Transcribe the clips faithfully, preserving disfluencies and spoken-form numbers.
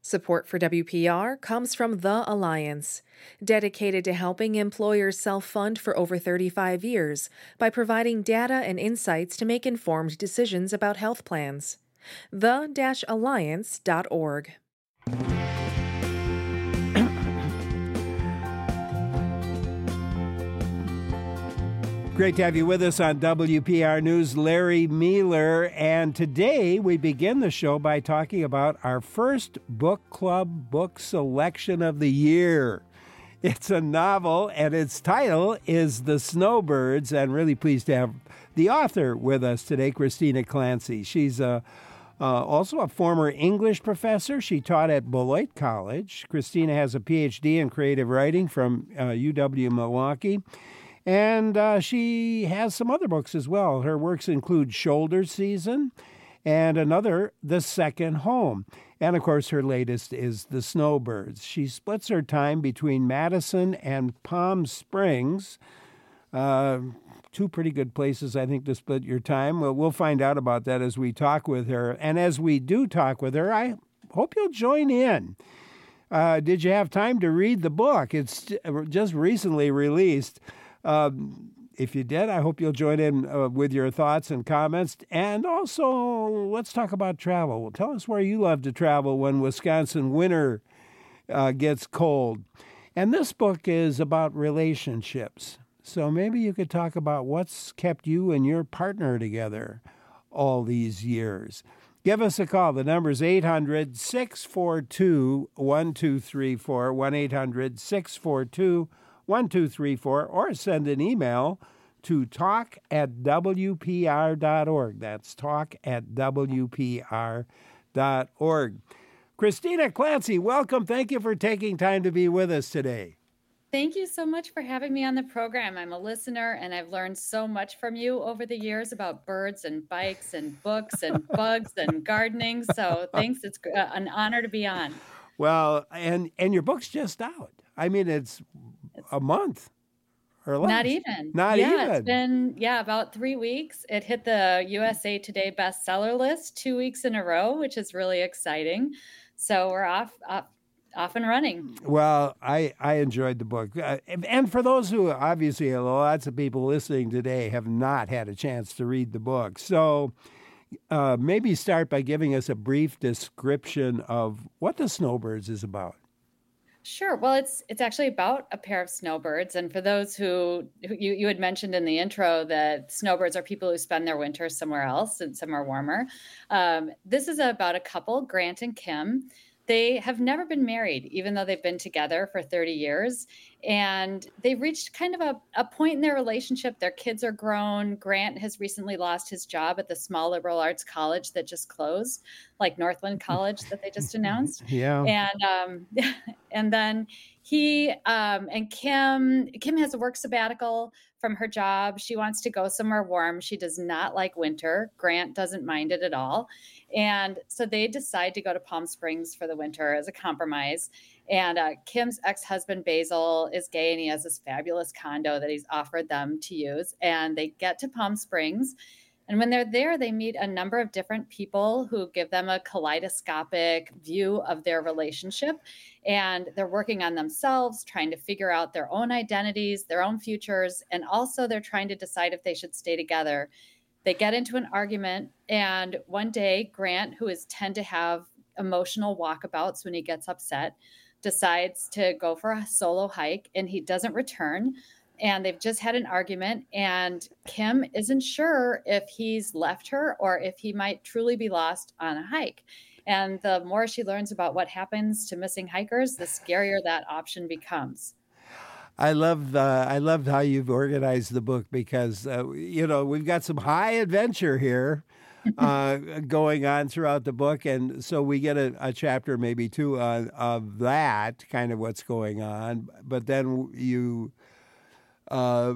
Support for W P R comes from The Alliance, dedicated to helping employers self-fund for over thirty-five years by providing data and insights to make informed decisions about health plans. the alliance dot org. Great to have you with us on W P R News. Larry Mueller, and today we begin the show by talking about our first book club book selection of the year. It's a novel, and its title is The Snowbirds, and really pleased to have the author with us today, Christina Clancy. She's a, uh, also a former English professor. She taught at Beloit College. Christina has a P H D in creative writing from uh, U W-Milwaukee. And uh, she has some other books as well. Her works include Shoulder Season and another, The Second Home. And, of course, her latest is The Snowbirds. She splits her time between Madison and Palm Springs, uh, two pretty good places, I think, to split your time. Well, we'll find out about that as we talk with her. And as we do talk with her, I hope you'll join in. Uh, did you have time to read the book? It's just recently released. Um, if you did, I hope you'll join in uh, with your thoughts and comments. And also, let's talk about travel. Well, tell us where you love to travel when Wisconsin winter uh, gets cold. And this book is about relationships. So maybe you could talk about what's kept you and your partner together all these years. Give us a call. The number is eight hundred, six four two, one two three four, one eight hundred, six four two, one two three four, or send an email to talk at W P R dot org. That's talk at W P R dot org. Christina Clancy, welcome. Thank you for taking time to be with us today. Thank you so much for having me on the program. I'm a listener, and I've learned so much from you over the years about birds and bikes and books and bugs and gardening. So thanks. It's an honor to be on. Well, and, and your book's just out. I mean, it's a month or less. Not even. Not yeah, even. It's been, yeah, about three weeks. It hit the U S A Today bestseller list two weeks in a row, which is really exciting. So we're off, off, off and running. Well, I, I enjoyed the book. Uh, and for those who, obviously, lots of people listening today have not had a chance to read the book. So uh, maybe start by giving us a brief description of what The Snowbirds is about. Sure. Well, it's it's actually about a pair of snowbirds. And for those who, who you, you had mentioned in the intro that snowbirds are people who spend their winter somewhere else and somewhere warmer. Um, this is about a couple, Grant and Kim. They have never been married, even though they've been together for thirty years. And they've reached kind of a, a point in their relationship. Their kids are grown. Grant has recently lost his job at the small liberal arts college that just closed, like Northland College that they just announced. Yeah. And um, and then he um, and Kim, Kim has a work sabbatical from her job. She wants to go somewhere warm. She does not like winter. Grant doesn't mind it at all. And so they decide to go to Palm Springs for the winter as a compromise. And uh, Kim's ex-husband, Basil, is gay, and he has this fabulous condo that he's offered them to use. And they get to Palm Springs. And when they're there, they meet a number of different people who give them a kaleidoscopic view of their relationship. And they're working on themselves, trying to figure out their own identities, their own futures. And also they're trying to decide if they should stay together. They get into an argument. And one day, Grant, who is tend to have emotional walkabouts when he gets upset, decides to go for a solo hike, and he doesn't return. And they've just had an argument, and Kim isn't sure if he's left her or if he might truly be lost on a hike. And the more she learns about what happens to missing hikers, the scarier that option becomes. I love uh, I loved how you've organized the book because, uh, you know, we've got some high adventure here uh, going on throughout the book. And so we get a, a chapter, maybe two, uh, of that, kind of what's going on. But then you uh,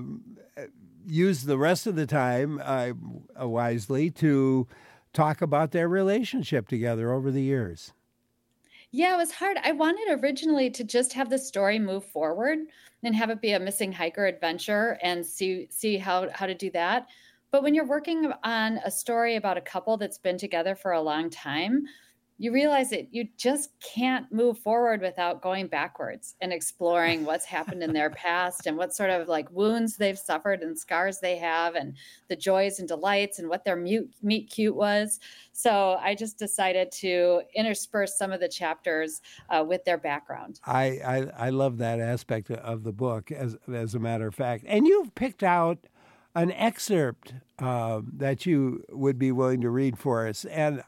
use the rest of the time uh, wisely to talk about their relationship together over the years. Yeah, it was hard. I wanted originally to just have the story move forward and have it be a missing hiker adventure and see see how, how to do that. But when you're working on a story about a couple that's been together for a long time, you realize that you just can't move forward without going backwards and exploring what's happened in their past and what sort of like wounds they've suffered and scars they have and the joys and delights and what their mute, meet cute was. So I just decided to intersperse some of the chapters uh, with their background. I, I, I love that aspect of the book, as, as a matter of fact. And you've picked out an excerpt uh, that you would be willing to read for us. And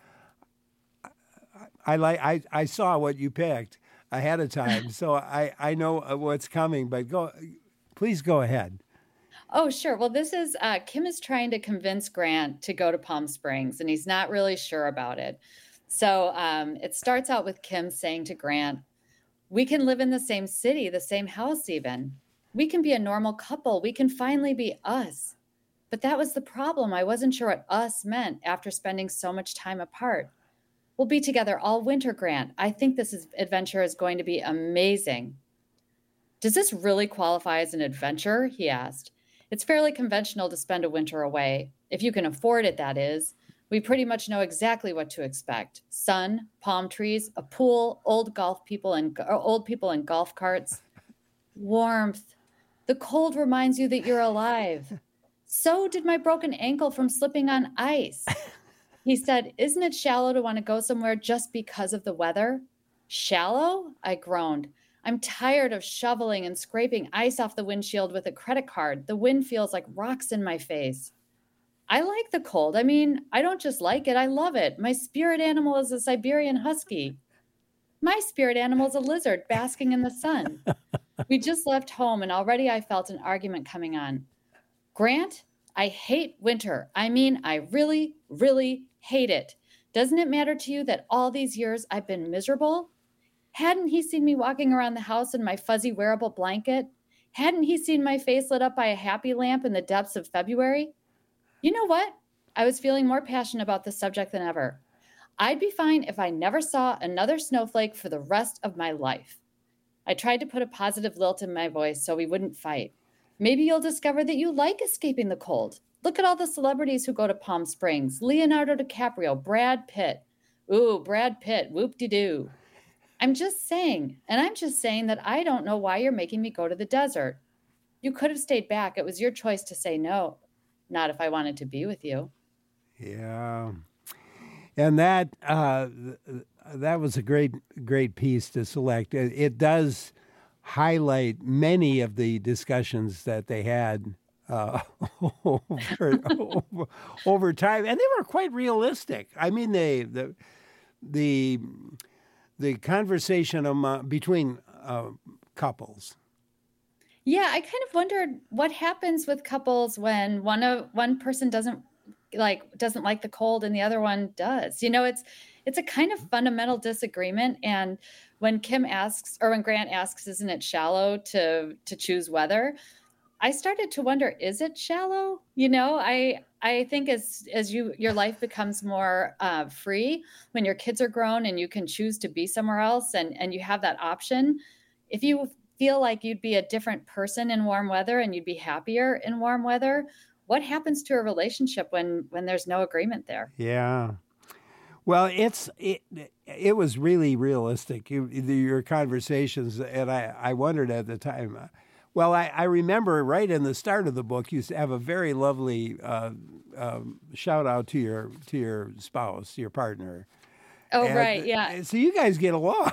I like. I, I saw what you picked ahead of time, so I, I know what's coming. But go, please go ahead. Oh, sure. Well, this is uh, Kim is trying to convince Grant to go to Palm Springs, and he's not really sure about it. So um, it starts out with Kim saying to Grant, "We can live in the same city, the same house, even. We can be a normal couple. We can finally be us." But that was the problem. I wasn't sure what us meant after spending so much time apart. "We'll be together all winter, Grant. I think this is, adventure is going to be amazing." "Does this really qualify as an adventure?" he asked. "It's fairly conventional to spend a winter away. If you can afford it, that is. We pretty much know exactly what to expect. Sun, palm trees, a pool, old golf people and old people in golf carts. Warmth. The cold reminds you that you're alive. So did my broken ankle from slipping on ice." He said, "Isn't it shallow to want to go somewhere just because of the weather?" "Shallow?" I groaned. "I'm tired of shoveling and scraping ice off the windshield with a credit card. The wind feels like rocks in my face." "I like the cold. I mean, I don't just like it, I love it. My spirit animal is a Siberian husky." "My spirit animal is a lizard basking in the sun." We just left home and already I felt an argument coming on. "Grant, I hate winter. I mean, I really, really hate it. Doesn't it matter to you that all these years I've been miserable?" Hadn't he seen me walking around the house in my fuzzy wearable blanket? Hadn't he seen my face lit up by a happy lamp in the depths of February? You know what? I was feeling more passionate about this subject than ever. I'd be fine if I never saw another snowflake for the rest of my life. I tried to put a positive lilt in my voice so we wouldn't fight. "Maybe you'll discover that you like escaping the cold. Look at all the celebrities who go to Palm Springs. Leonardo DiCaprio, Brad Pitt. Ooh, Brad Pitt, whoop-de-doo. I'm just saying, and I'm just saying that I don't know why you're making me go to the desert. You could have stayed back. It was your choice to say no. Not if I wanted to be with you." Yeah. And that uh, that was a great, great piece to select. It, it does highlight many of the discussions that they had uh, over, over, over time, and they were quite realistic. I mean, they the the the conversation among, between uh, couples. Yeah, I kind of wondered what happens with couples when one of one person doesn't like doesn't like the cold and the other one does. You know, it's it's a kind of fundamental disagreement. And when Kim asks, or when Grant asks, "Isn't it shallow to to choose weather?" I started to wonder, is it shallow? You know, I I think as as you your life becomes more uh, free, when your kids are grown and you can choose to be somewhere else, and and you have that option. If you feel like you'd be a different person in warm weather and you'd be happier in warm weather, what happens to a relationship when when there's no agreement there? Yeah. Well, it's it, it was really realistic, you, your conversations, and I, I wondered at the time. Well, I, I remember right in the start of the book, you used to have a very lovely uh, um, shout out to your to your spouse, your partner. Oh, and, right, yeah. So you guys get along.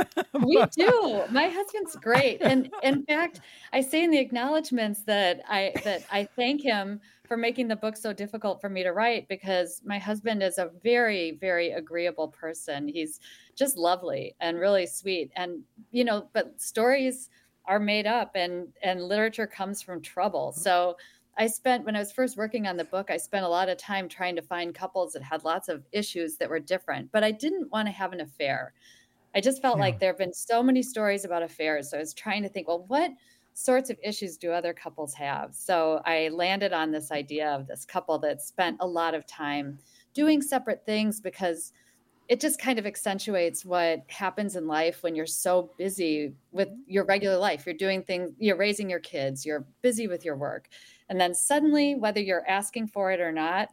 We do. My husband's great, and in fact, I say in the acknowledgments that I that I thank him for making the book so difficult for me to write, because my husband is a very, very agreeable person. He's just lovely and really sweet, and you know, but stories are made up, and and literature comes from trouble. So I spent, when I was first working on the book, I spent a lot of time trying to find couples that had lots of issues that were different, but I didn't want to have an affair. I just felt Yeah. like there have been so many stories about affairs. So I was trying to think, well, what sorts of issues do other couples have? So I landed on this idea of this couple that spent a lot of time doing separate things, because it just kind of accentuates what happens in life when you're so busy with your regular life. You're doing things, you're raising your kids, you're busy with your work. And then suddenly, whether you're asking for it or not,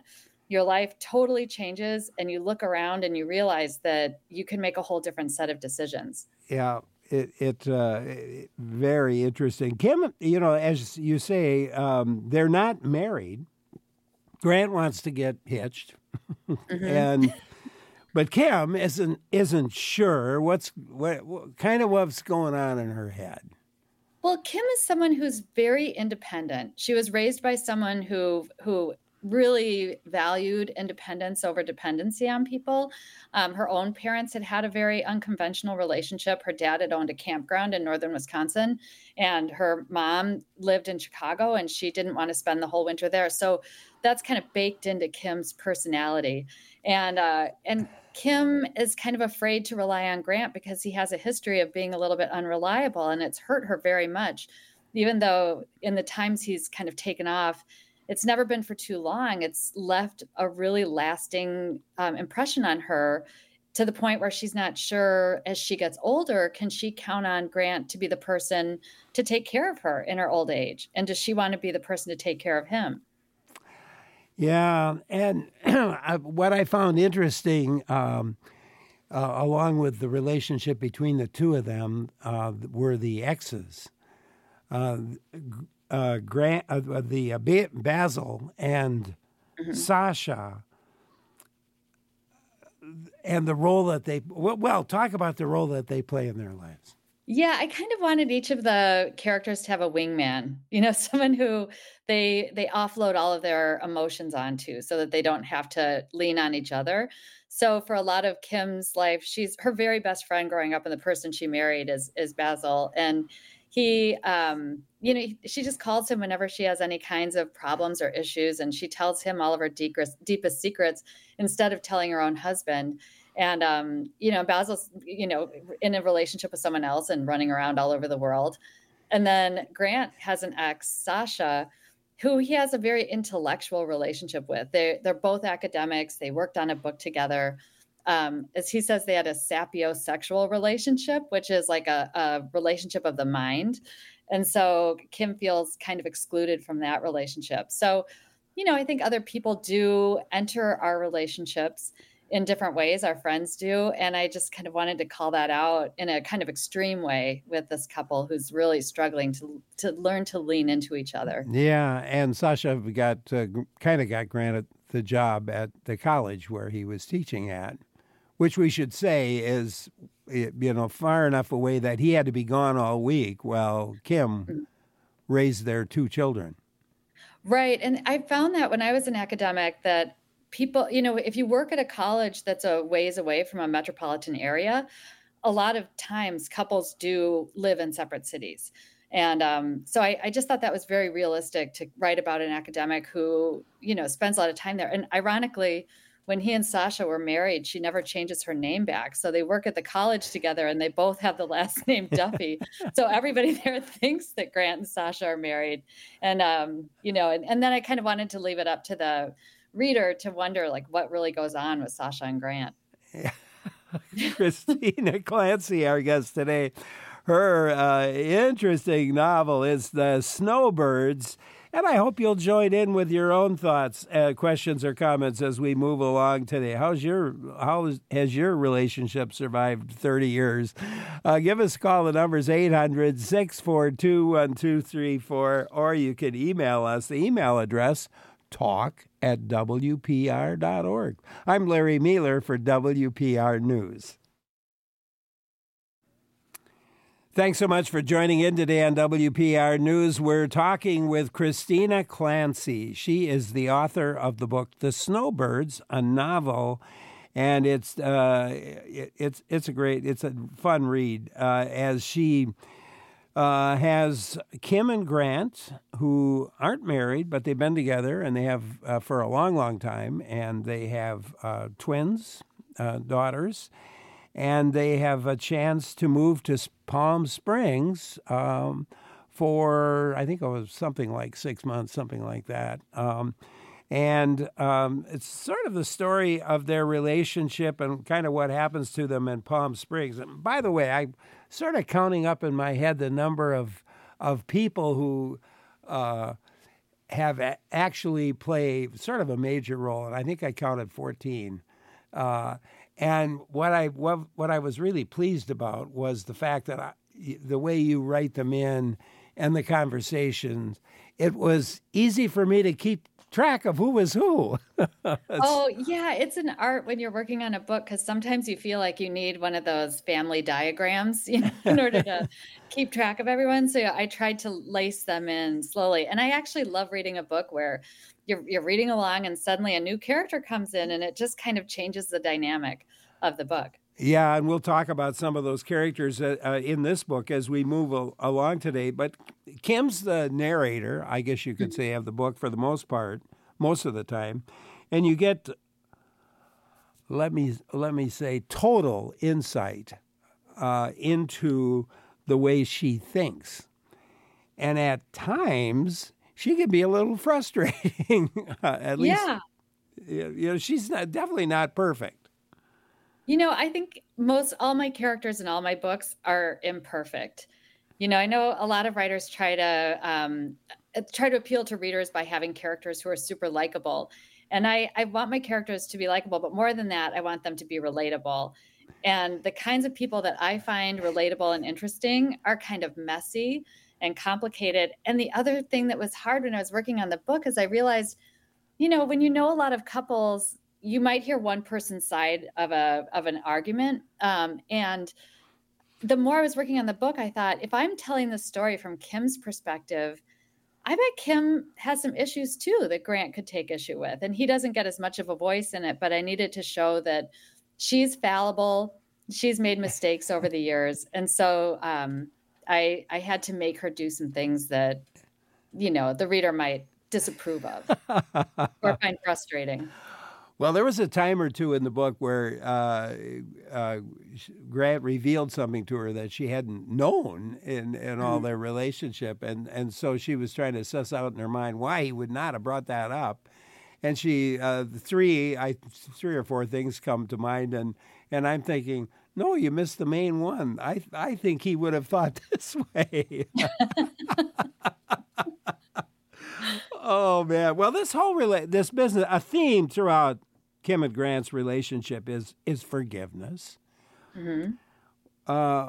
your life totally changes and you look around and you realize that you can make a whole different set of decisions. Yeah, it, it, uh, it very interesting. Kim, you know, as you say, um, they're not married. Grant wants to get hitched, mm-hmm. and but Kim isn't isn't sure what's what, what kind of what's going on in her head. Well, Kim is someone who's very independent. She was raised by someone who who really valued independence over dependency on people. Um, her own parents had had a very unconventional relationship. Her dad had owned a campground in northern Wisconsin, and her mom lived in Chicago, and she didn't want to spend the whole winter there. So that's kind of baked into Kim's personality. And uh, and Kim is kind of afraid to rely on Grant because he has a history of being a little bit unreliable, and it's hurt her very much. Even though in the times he's kind of taken off, it's never been for too long. It's left a really lasting um, impression on her to the point where she's not sure as she gets older, can she count on Grant to be the person to take care of her in her old age? And does she want to be the person to take care of him? Yeah, and what I found interesting, um, uh, along with the relationship between the two of them, uh, were the exes. Uh, uh, Grant, uh, the uh, Basil and mm-hmm. Sasha, and the role that they well talk about the role that they play in their lives. Yeah, I kind of wanted each of the characters to have a wingman, you know, someone who they they offload all of their emotions onto so that they don't have to lean on each other. So for a lot of Kim's life, she's her very best friend growing up, and the person she married is is Basil. And he, um, you know, she just calls him whenever she has any kinds of problems or issues, and she tells him all of her deepest, deepest secrets instead of telling her own husband. And, um, you know, Basil's, you know, in a relationship with someone else and running around all over the world. And then Grant has an ex, Sasha, who he has a very intellectual relationship with. They, they're both academics. They worked on a book together. Um, as he says, they had a sapiosexual relationship, which is like a, a relationship of the mind. And so Kim feels kind of excluded from that relationship. So, you know, I think other people do enter our relationships in different ways, our friends do. And I just kind of wanted to call that out in a kind of extreme way with this couple who's really struggling to to learn to lean into each other. Yeah, and Sasha got uh, kind of got granted the job at the college where he was teaching at, which we should say is, you know, far enough away that he had to be gone all week while Kim mm-hmm. raised their two children. Right. And I found that when I was an academic that people, you know, if you work at a college that's a ways away from a metropolitan area, a lot of times couples do live in separate cities. And um, so I, I just thought that was very realistic to write about an academic who, you know, spends a lot of time there. And ironically, when he and Sasha were married, she never changes her name back. So they work at the college together and they both have the last name Duffy. So everybody there thinks that Grant and Sasha are married. And, um, you know, and, and then I kind of wanted to leave it up to the reader to wonder, like, what really goes on with Sasha and Grant. Yeah. Christina Clancy, our guest today. Her uh, interesting novel is The Snowbirds. And I hope you'll join in with your own thoughts, uh, questions, or comments as we move along today. How's your how has your relationship survived thirty years? Uh, give us a call. The number's eight hundred, six four two, one two three four, or you can email us. The email address, talk at W P R dot org. I'm Larry Mueller for W P R News. Thanks so much for joining in today on W P R News. We're talking with Christina Clancy. She is the author of the book The Snowbirds, a novel, and it's uh, it, it's it's a great, it's a fun read uh, as she uh, has Kim and Grant, who aren't married, but they've been together, and they have uh, for a long, long time, and they have uh, twins, uh, daughters. And they have a chance to move to Palm Springs um, for, I think it was something like six months, something like that. Um, and um, it's sort of the story of their relationship and kind of what happens to them in Palm Springs. And by the way, I'm sort of counting up in my head the number of of people who uh, have a- actually play sort of a major role, and I think I counted fourteen. Uh, and what I what, what I was really pleased about was the fact that I, the way you write them in and the conversations, it was easy for me to keep track of who was who. Oh, yeah, it's an art when you're working on a book because sometimes you feel like you need one of those family diagrams, you know, in order to keep track of everyone. So yeah, I tried to lace them in slowly. And I actually love reading a book where you're you're reading along and suddenly a new character comes in and it just kind of changes the dynamic of the book. Yeah, and we'll talk about some of those characters uh, uh, in this book as we move al- along today. But Kim's the narrator, I guess you could say, of the book for the most part, most of the time, and you get, let me let me say, total insight uh, into the way she thinks, and at times she can be a little frustrating. uh, at least, Yeah. you know, she's not, definitely not perfect. You know, I think most all my characters in all my books are imperfect. You know, I know a lot of writers try to um, uh, try to appeal to readers by having characters who are super likable. And I, I want my characters to be likable, but more than that, I want them to be relatable. And the kinds of people that I find relatable and interesting are kind of messy and complicated. And the other thing that was hard when I was working on the book is I realized, you know, when you know a lot of couples, you might hear one person's side of a of an argument. Um, and the more I was working on the book, I thought, if I'm telling the story from Kim's perspective, I bet Kim has some issues too that Grant could take issue with. And he doesn't get as much of a voice in it, but I needed to show that she's fallible. She's made mistakes over the years. And so um, I I had to make her do some things that, you know, the reader might disapprove of or find frustrating. Well, there was a time or two in the book where uh, uh, Grant revealed something to her that she hadn't known in, in all their relationship. And, and so she was trying to suss out in her mind why he would not have brought that up. And she, uh, three, I, three or four things come to mind. And, and I'm thinking, no, you missed the main one. I, I think he would have thought this way. Oh, man. Well, this whole rela- this business, a theme throughout Kim and Grant's relationship is is forgiveness. Mm-hmm. Uh,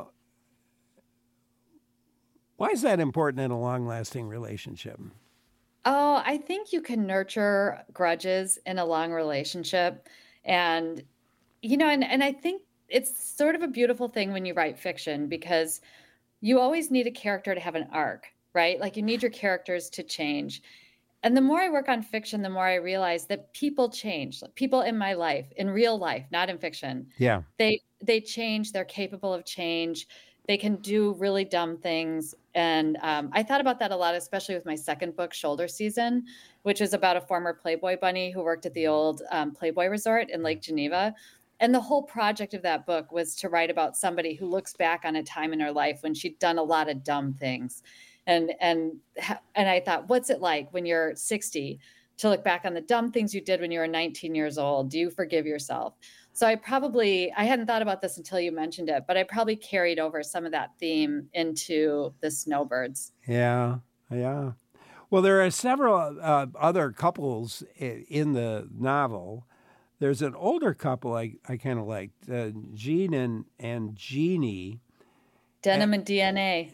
why is that important in a long-lasting relationship? Oh, I think you can nurture grudges in a long relationship. And, you know, and, and I think it's sort of a beautiful thing when you write fiction because you always need a character to have an arc, right? Like you need your characters to change. And the more I work on fiction, the more I realize that people change. Like people in my life, in real life, not in fiction. Yeah. They they change. They're capable of change. They can do really dumb things. And um, I thought about that a lot, especially with my second book, Shoulder Season, which is about a former Playboy bunny who worked at the old um, Playboy resort in Lake Geneva. And the whole project of that book was to write about somebody who looks back on a time in her life when she'd done a lot of dumb things. And and and I thought, what's it like when you're sixty to look back on the dumb things you did when you were nineteen years old? Do you forgive yourself? So I probably, I hadn't thought about this until you mentioned it, but I probably carried over some of that theme into the Snowbirds. Yeah, yeah. Well, there are several uh, other couples in the novel. There's an older couple I, I kind of liked, uh, Jean and, and Jeannie. Denim and, and D N A.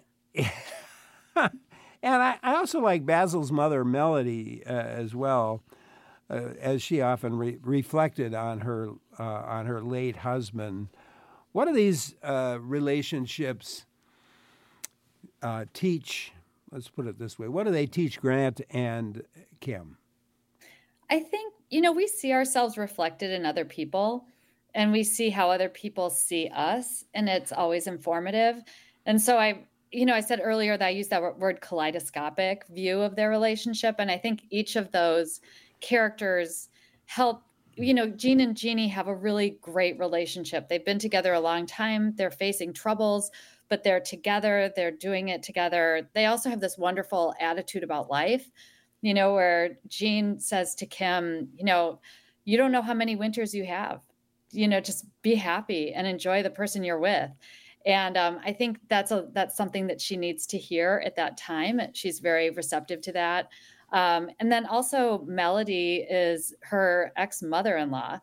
And I, I also like Basil's mother, Melody, uh, as well, uh, as she often re- reflected on her uh, on her late husband. What do these uh, relationships uh, teach? Let's put it this way: what do they teach Grant and Kim? I think, you know, we see ourselves reflected in other people, and we see how other people see us, and it's always informative. And so I. You know, I said earlier that I used that word kaleidoscopic view of their relationship. And I think each of those characters help, you know, Jean and Jeannie have a really great relationship. They've been together a long time. They're facing troubles, but they're together. They're doing it together. They also have this wonderful attitude about life, you know, where Jean says to Kim, you know, you don't know how many winters you have, you know, just be happy and enjoy the person you're with. And um, I think that's a that's something that she needs to hear at that time. She's very receptive to that. Um, and then also Melody is her ex-mother-in-law.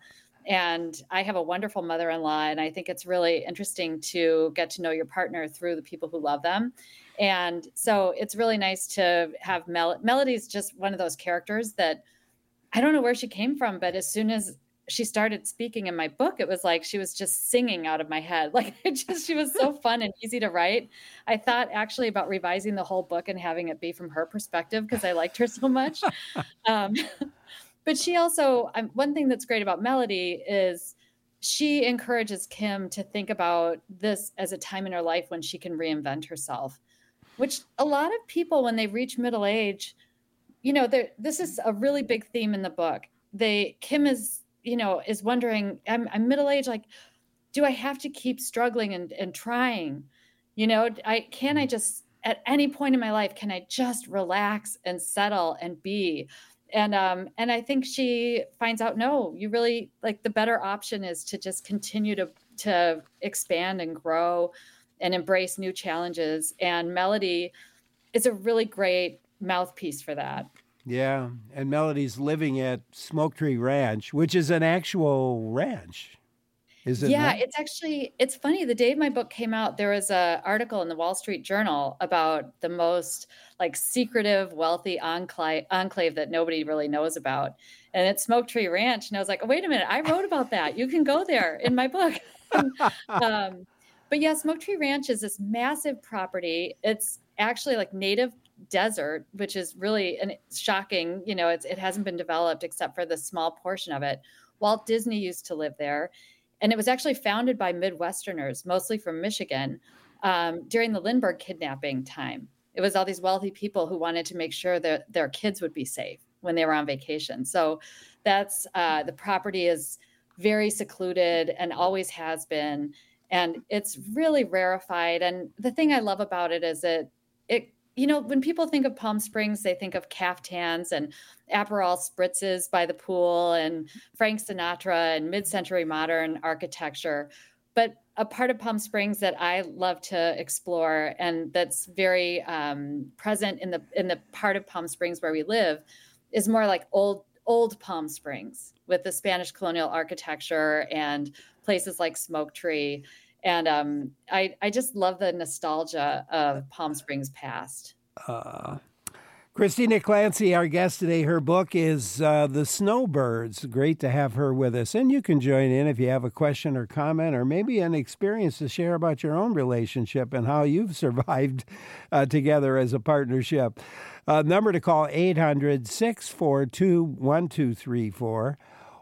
And I have a wonderful mother-in-law, and I think it's really interesting to get to know your partner through the people who love them. And so it's really nice to have Mel- Melody's just one of those characters that I don't know where she came from, but as soon as she started speaking in my book, it was like she was just singing out of my head. Like it just, she was so fun and easy to write. I thought actually about revising the whole book and having it be from her perspective because I liked her so much. Um, but she also, um, one thing that's great about Melody is she encourages Kim to think about this as a time in her life when she can reinvent herself, which a lot of people, when they reach middle age, you know, there, this is a really big theme in the book. They, Kim is, you know, is wondering, I'm, I'm middle-aged, like, do I have to keep struggling and, and trying? You know, I, can I just, at any point in my life, can I just relax and settle and be? And, um, and I think she finds out, no, you really, like, the better option is to just continue to, to expand and grow and embrace new challenges. And Melody is a really great mouthpiece for that. Yeah, and Melody's living at Smoke Tree Ranch, which is an actual ranch. Is it? Yeah, not? it's actually, it's funny. The day my book came out, there was an article in the Wall Street Journal about the most like secretive, wealthy enclave, enclave that nobody really knows about. And it's Smoke Tree Ranch. And I was like, oh, wait a minute, I wrote about that. You can go there in my book. and, um, but yeah, Smoke Tree Ranch is this massive property. It's actually like native desert, which is really an, shocking. You know, it's, it hasn't been developed except for the small portion of it. Walt Disney used to live there. And it was actually founded by Midwesterners, mostly from Michigan, um, during the Lindbergh kidnapping time. It was all these wealthy people who wanted to make sure that their kids would be safe when they were on vacation. So that's uh, the property is very secluded and always has been. And it's really rarefied. And the thing I love about it is that it, you know, when people think of Palm Springs, they think of caftans and Aperol spritzes by the pool and Frank Sinatra and mid-century modern architecture. But a part of Palm Springs that I love to explore and that's very um, present in the in the part of Palm Springs where we live is more like old old Palm Springs with the Spanish colonial architecture and places like Smoke Tree. And um, I, I just love the nostalgia of Palm Springs past. Uh, Christina Clancy, our guest today, her book is uh, The Snowbirds. Great to have her with us. And you can join in if you have a question or comment or maybe an experience to share about your own relationship and how you've survived uh, together as a partnership. Uh, number to call, eight hundred, six four two, one two three four.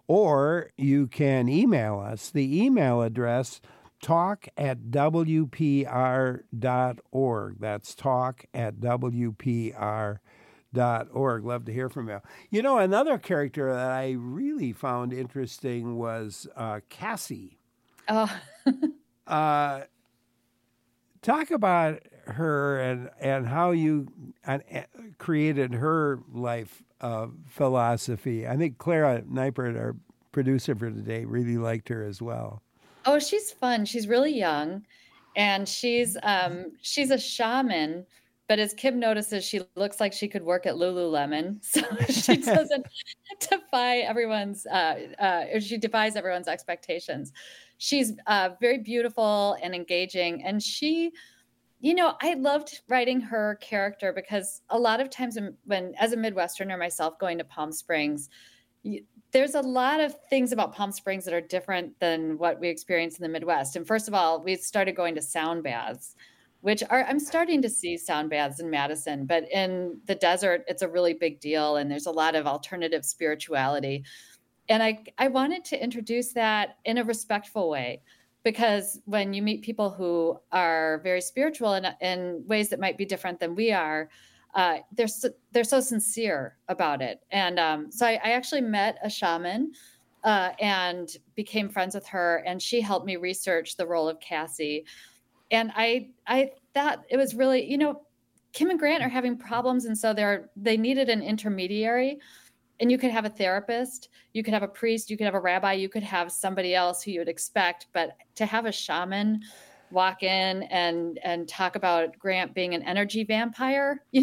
Or you can email us. The email address, talk at w p r dot org. That's talk at w p r dot org. Love to hear from you. You know, another character that I really found interesting was uh, Cassie. Oh, uh, talk about her and, and how you uh, created her life uh, philosophy. I think Clara Neipert, our producer for today, really liked her as well. Oh, she's fun. She's really young, and she's um, she's a shaman. But as Kim notices, she looks like she could work at Lululemon, so she doesn't defy everyone's. Uh, uh, she defies everyone's expectations. She's uh, very beautiful and engaging, and she, you know, I loved writing her character because a lot of times when, when as a Midwesterner myself, going to Palm Springs, you, there's a lot of things about Palm Springs that are different than what we experience in the Midwest. And first of all, we started going to sound baths, which are, I'm starting to see sound baths in Madison, but in the desert, it's a really big deal. And there's a lot of alternative spirituality. And I, I wanted to introduce that in a respectful way, because when you meet people who are very spiritual in, in ways that might be different than we are, Uh, they're so, they're so sincere about it. And um, so I, I actually met a shaman uh, and became friends with her. And she helped me research the role of Cassie. And I I thought it was really, you know, Kim and Grant are having problems. And so they're they needed an intermediary. And you could have a therapist, you could have a priest, you could have a rabbi, you could have somebody else who you would expect. But to have a shaman walk in and and talk about Grant being an energy vampire, you know,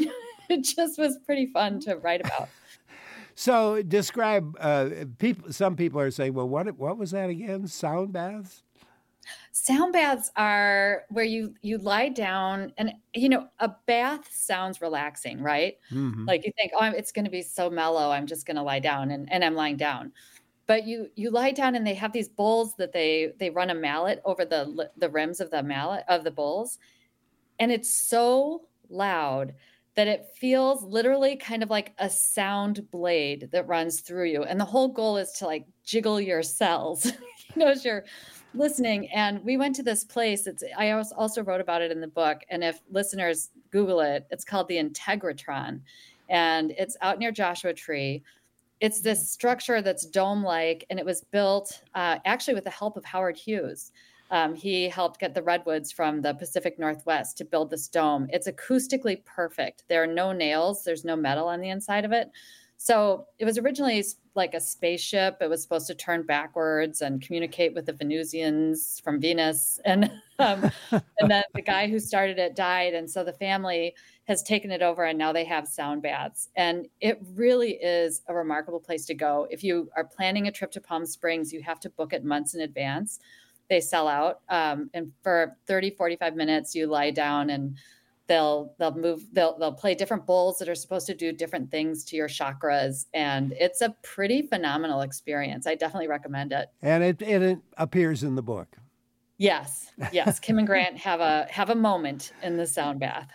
it just was pretty fun to write about. So describe, uh, people. Some people are saying, well, what what was that again? Sound baths? Sound baths are where you you lie down, and you know a bath sounds relaxing, right? Mm-hmm. Like you think, oh, it's going to be so mellow. I'm just going to lie down, and, and I'm lying down. But you you lie down, and they have these bowls that they they run a mallet over the the rims of the mallet of the bowls, and it's so loud that it feels literally kind of like a sound blade that runs through you. And the whole goal is to like jiggle your cells, you know, as you're listening. And we went to this place. It's I also wrote about it in the book. And if listeners Google it, it's called the Integratron. And it's out near Joshua Tree. It's this structure that's dome-like, and it was built uh, actually with the help of Howard Hughes. Um, he helped get the redwoods from the Pacific Northwest to build this dome. It's acoustically perfect. There are no nails. There's no metal on the inside of it. So it was originally like a spaceship. It was supposed to turn backwards and communicate with the Venusians from Venus. And um, and then the guy who started it died. And so the family has taken it over, and now they have sound baths. And it really is a remarkable place to go. If you are planning a trip to Palm Springs, you have to book it months in advance. They sell out. Um, and for thirty, forty-five minutes, you lie down and they'll, they'll move, they'll, they'll play different bowls that are supposed to do different things to your chakras. And it's a pretty phenomenal experience. I definitely recommend it. And it, and it appears in the book. Yes. Yes. Kim and Grant have a, have a moment in the sound bath.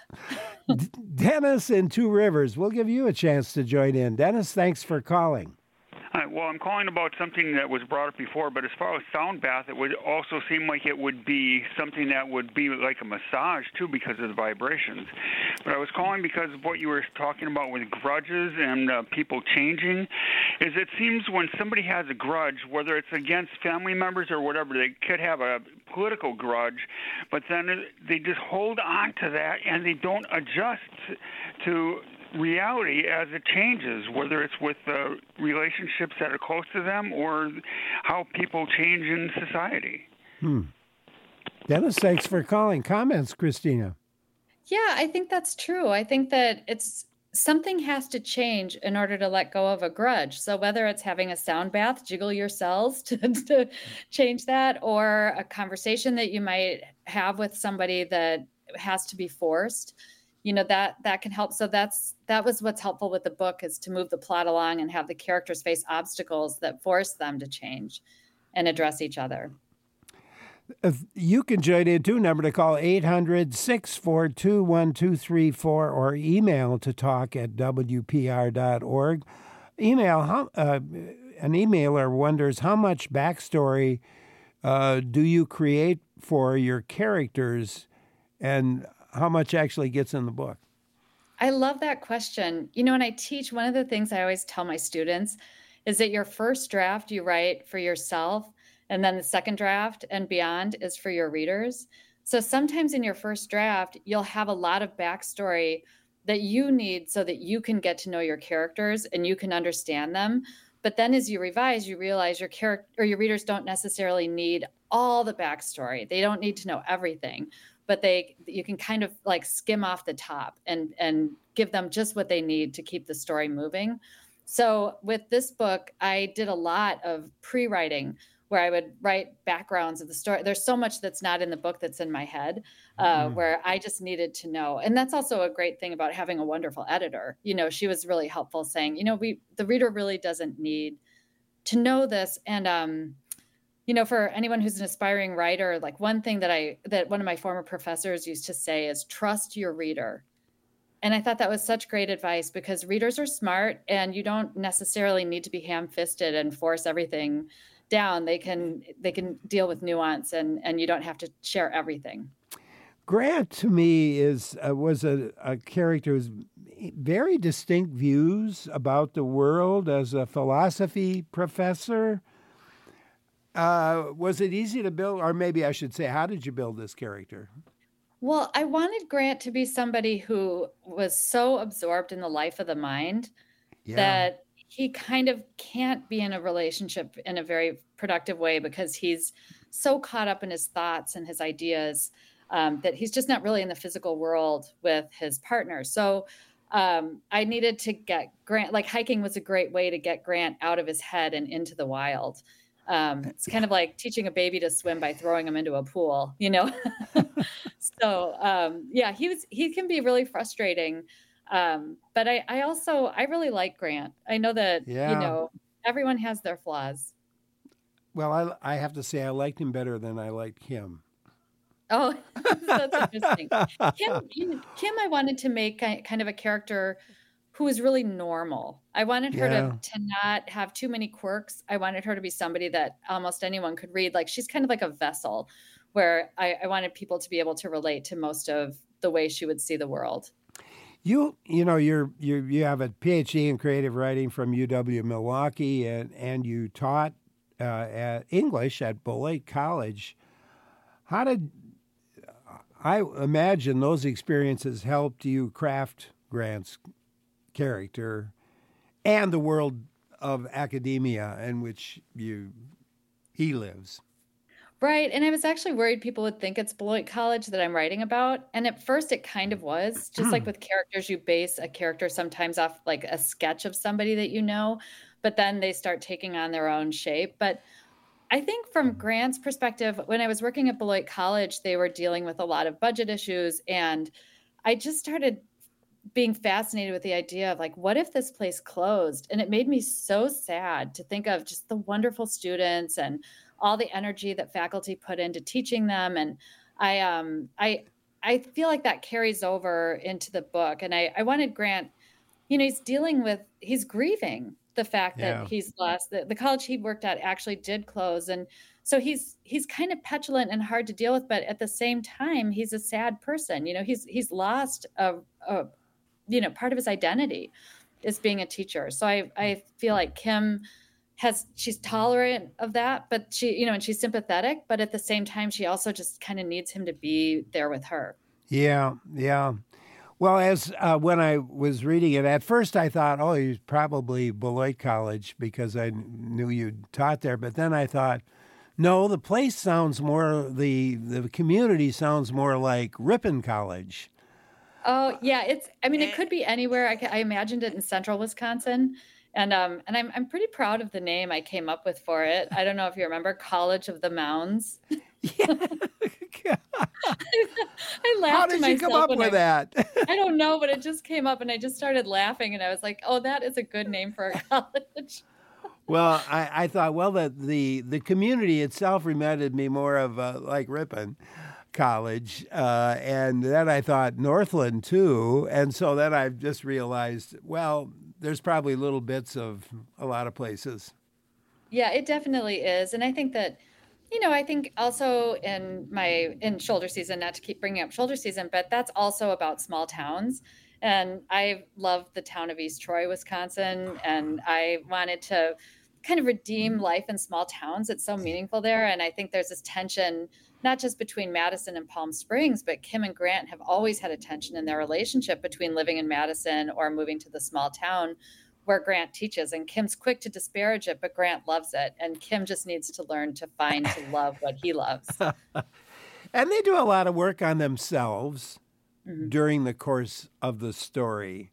Dennis in Two Rivers, we'll give you a chance to join in. Dennis, thanks for calling. Hi, well, I'm calling about something that was brought up before, but as far as sound bath, it would also seem like it would be something that would be like a massage, too, because of the vibrations. But I was calling because of what you were talking about with grudges and uh, people changing, is it seems when somebody has a grudge, whether it's against family members or whatever, they could have a political grudge, but then they just hold on to that and they don't adjust to reality as it changes, whether it's with uh, relationships that are close to them or how people change in society. Hmm. Dennis, thanks for calling. Comments, Christina? Yeah, I think that's true. I think that it's something has to change in order to let go of a grudge. So whether it's having a sound bath, jiggle your cells to, to change that, or a conversation that you might have with somebody that has to be forced, you know, that that can help. So that's that was what's helpful with the book, is to move the plot along and have the characters face obstacles that force them to change and address each other. If you can join in too. Number to call eight hundred, six four two, one two three four or email to talk at W P R dot org. Email, how, uh, an emailer wonders how much backstory uh, do you create for your characters, and how much actually gets in the book? I love that question. You know, when I teach, one of the things I always tell my students is that your first draft you write for yourself, and then the second draft and beyond is for your readers. So sometimes in your first draft, you'll have a lot of backstory that you need so that you can get to know your characters and you can understand them. But then as you revise, you realize your character or your readers don't necessarily need all the backstory. They don't need to know everything, but they you can kind of like skim off the top and and give them just what they need to keep the story moving. So with this book, I did a lot of pre-writing where I would write backgrounds of the story. There's so much that's not in the book that's in my head, uh, mm. where I just needed to know. And that's also a great thing about having a wonderful editor. You know, she was really helpful, saying, you know, we the reader really doesn't need to know this. And um, you know, for anyone who's an aspiring writer, like one thing that I that one of my former professors used to say is trust your reader. And I thought that was such great advice, because readers are smart and you don't necessarily need to be ham-fisted and force everything down. They can they can deal with nuance, and, and you don't have to share everything. Grant, to me, is uh, was a, a character who's very distinct views about the world as a philosophy professor. Uh, was it easy to build, or maybe I should say, how did you build this character? Well, I wanted Grant to be somebody who was so absorbed in the life of the mind yeah. that he kind of can't be in a relationship in a very productive way, because he's so caught up in his thoughts and his ideas um, that he's just not really in the physical world with his partner. So um, I needed to get Grant, like hiking was a great way to get Grant out of his head and into the wild. Um, it's kind of like teaching a baby to swim by throwing him into a pool, you know? so, um, yeah, he was, he can be really frustrating. Um, but I, I also, I really like Grant. I know that, Yeah. you know, everyone has their flaws. Well, I, I have to say I liked him better than I liked Kim. Oh, that's interesting. Kim, Kim, Kim, I wanted to make kind of a character who was really normal. I wanted her Yeah. to, to not have too many quirks. I wanted her to be somebody that almost anyone could read. Like she's kind of like a vessel where I, I wanted people to be able to relate to most of the way she would see the world. You you know you're you you have a P H D in creative writing from U W Milwaukee, and and you taught uh, at English at Beloit College. How did I imagine those experiences helped you craft Grant's character and the world of academia in which you he lives? Right. And I was actually worried people would think it's Beloit College that I'm writing about. And at first it kind of was. Just like with characters, you base a character sometimes off like a sketch of somebody that you know, but then they start taking on their own shape. But I think from Grant's perspective, when I was working at Beloit College, they were dealing with a lot of budget issues. And I just started being fascinated with the idea of like, what if this place closed? And it made me so sad to think of just the wonderful students and all the energy that faculty put into teaching them. And I, um, I, I feel like that carries over into the book. And I, I wanted Grant, you know, he's dealing with, he's grieving the fact Yeah. that he's lost the, the college he worked at actually did close. And so he's, he's kind of petulant and hard to deal with, but at the same time, he's a sad person. You know, he's, he's lost a, a you know, part of his identity is being a teacher. So I, I feel like Kim has, she's tolerant of that, but she, you know, and she's sympathetic, but at the same time, she also just kind of needs him to be there with her. Yeah, yeah. Well, as uh, when I was reading it, at first I thought, oh, he's probably Beloit College because I knew you taught there. But then I thought, no, the place sounds more, the the community sounds more like Ripon College. Oh, yeah. It's, I mean, it could be anywhere. I, I imagined it in central Wisconsin. And um, and I'm I'm pretty proud of the name I came up with for it. I don't know if you remember College of the Mounds. Yeah. I laughed How to did you come up with I, that? I don't know, but it just came up and I just started laughing and I was like, oh, that is a good name for a college. Well, I, I thought, well, the, the the community itself reminded me more of uh, like Ripon College. Uh, and then I thought Northland, too. And so then I just realized, well, there's probably little bits of a lot of places. Yeah, it definitely is. And I think that, you know, I think also in my, in shoulder season, not to keep bringing up shoulder season, but that's also about small towns. And I love the town of East Troy, Wisconsin. And I wanted to kind of redeem life in small towns. It's so meaningful there. And I think there's this tension, not just between Madison and Palm Springs, but Kim and Grant have always had a tension in their relationship between living in Madison or moving to the small town where Grant teaches. And Kim's quick to disparage it, but Grant loves it. And Kim just needs to learn to find to love what he loves. And they do a lot of work on themselves Mm-hmm. during the course of the story,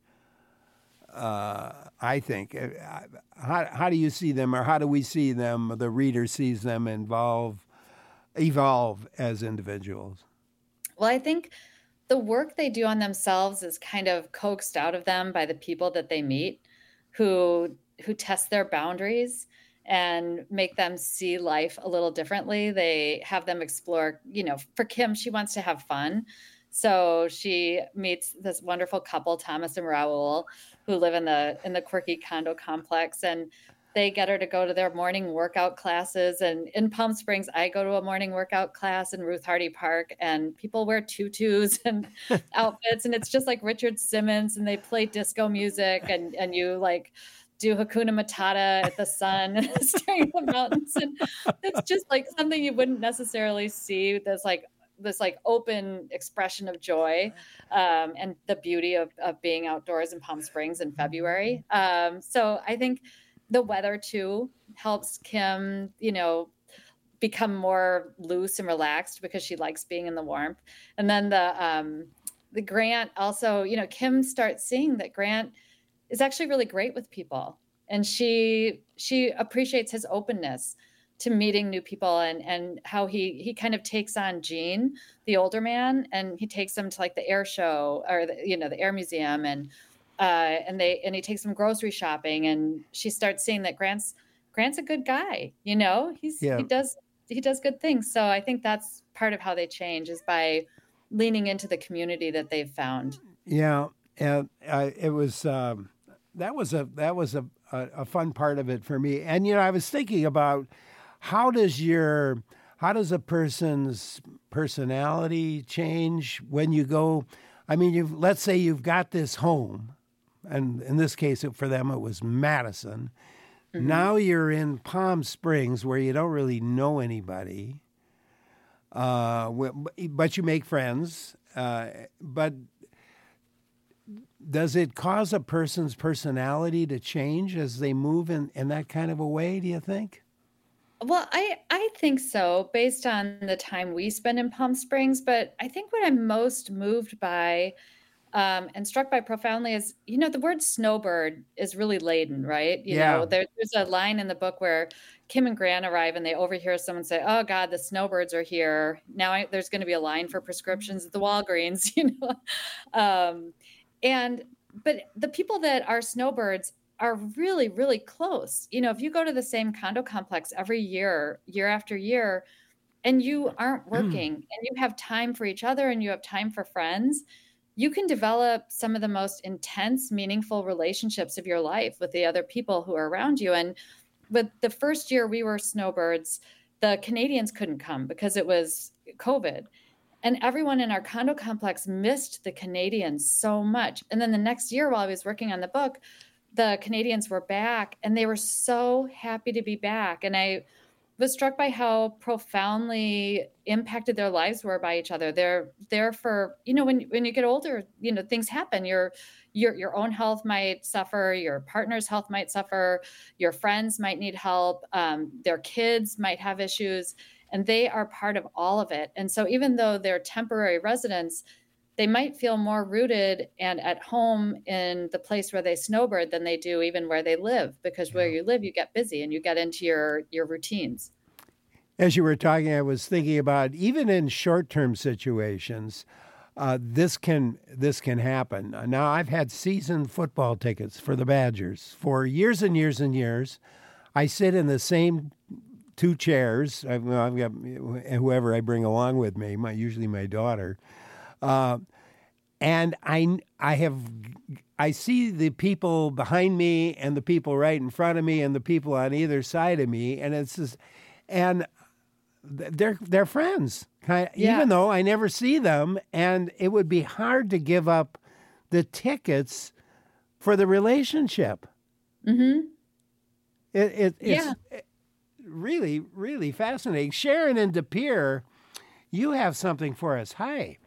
uh, I think. How, how do you see them, or how do we see them, the reader sees them involve, evolve as individuals? Well, I think the work they do on themselves is kind of coaxed out of them by the people that they meet who who test their boundaries and make them see life a little differently. They have them explore, you know, for Kim, she wants to have fun. So she meets this wonderful couple, Thomas and Raul, who live in the in the quirky condo complex, and they get her to go to their morning workout classes. And in Palm Springs, I go to a morning workout class in Ruth Hardy Park, and people wear tutus and outfits, and it's just like Richard Simmons, and they play disco music, and and you like do Hakuna Matata at the sun staring at the mountains, and it's just like something you wouldn't necessarily see. There's like this like open expression of joy um, and the beauty of, of being outdoors in Palm Springs in February. Um, so I think the weather too helps Kim, you know, become more loose and relaxed because she likes being in the warmth. And then the, um, the Grant also, you know, Kim starts seeing that Grant is actually really great with people. And she she appreciates his openness to meeting new people, and and how he he kind of takes on Gene, the older man, and he takes him to like the air show, or the, you know, the air museum, and uh and they and he takes him grocery shopping, and she starts seeing that Grant's Grant's a good guy, you know, he's Yeah. he does he does good things. So I think that's part of how they change, is by leaning into the community that they've found. Yeah, and uh, it was um, that was a that was a, a, a fun part of it for me. And you know, I was thinking about how does your how does a person's personality change when you go? I mean, you let's say you've got this home, and in this case, for them, it was Madison. Mm-hmm. Now you're in Palm Springs, where you don't really know anybody, uh, but you make friends. Uh, but does it cause a person's personality to change as they move in, in that kind of a way, do you think? Well, I, I think so, based on the time we spend in Palm Springs. But I think what I'm most moved by um, and struck by profoundly is, you know, the word snowbird is really laden, right? You yeah. know, there, there's a line in the book where Kim and Grant arrive and they overhear someone say, "Oh God, the snowbirds are here. Now I, there's going to be a line for prescriptions at the Walgreens," you know? Um, and, but the people that are snowbirds are really, really close. You know, if you go to the same condo complex every year, year after year, and you aren't working and you have time for each other and you have time for friends, you can develop some of the most intense, meaningful relationships of your life with the other people who are around you. And with the first year we were snowbirds, the Canadians couldn't come because it was COVID. And everyone in our condo complex missed the Canadians so much. And then the next year, while I was working on the book, the Canadians were back and they were so happy to be back. And I was struck by how profoundly impacted their lives were by each other. They're there for, you know, when, when you get older, you know, things happen. Your, your, your own health might suffer. Your partner's health might suffer. Your friends might need help. Um, their kids might have issues, and they are part of all of it. And so even though they're temporary residents, they might feel more rooted and at home in the place where they snowbird than they do even where they live, because where you live, you get busy and you get into your, your routines. As you were talking, I was thinking about even in short-term situations, uh, this can this can happen. Now, I've had season football tickets for the Badgers for years and years and years. I sit in the same two chairs. I've, I've got whoever I bring along with me, my usually my daughter. Uh, and I, I have, I see the people behind me and the people right in front of me and the people on either side of me, and it's just, and they're they're friends, kind of, yeah. Even though I never see them, and it would be hard to give up the tickets for the relationship. Mm-hmm. It, it it's yeah. really really fascinating. Sharon and De Pere, you have something for us. Hi.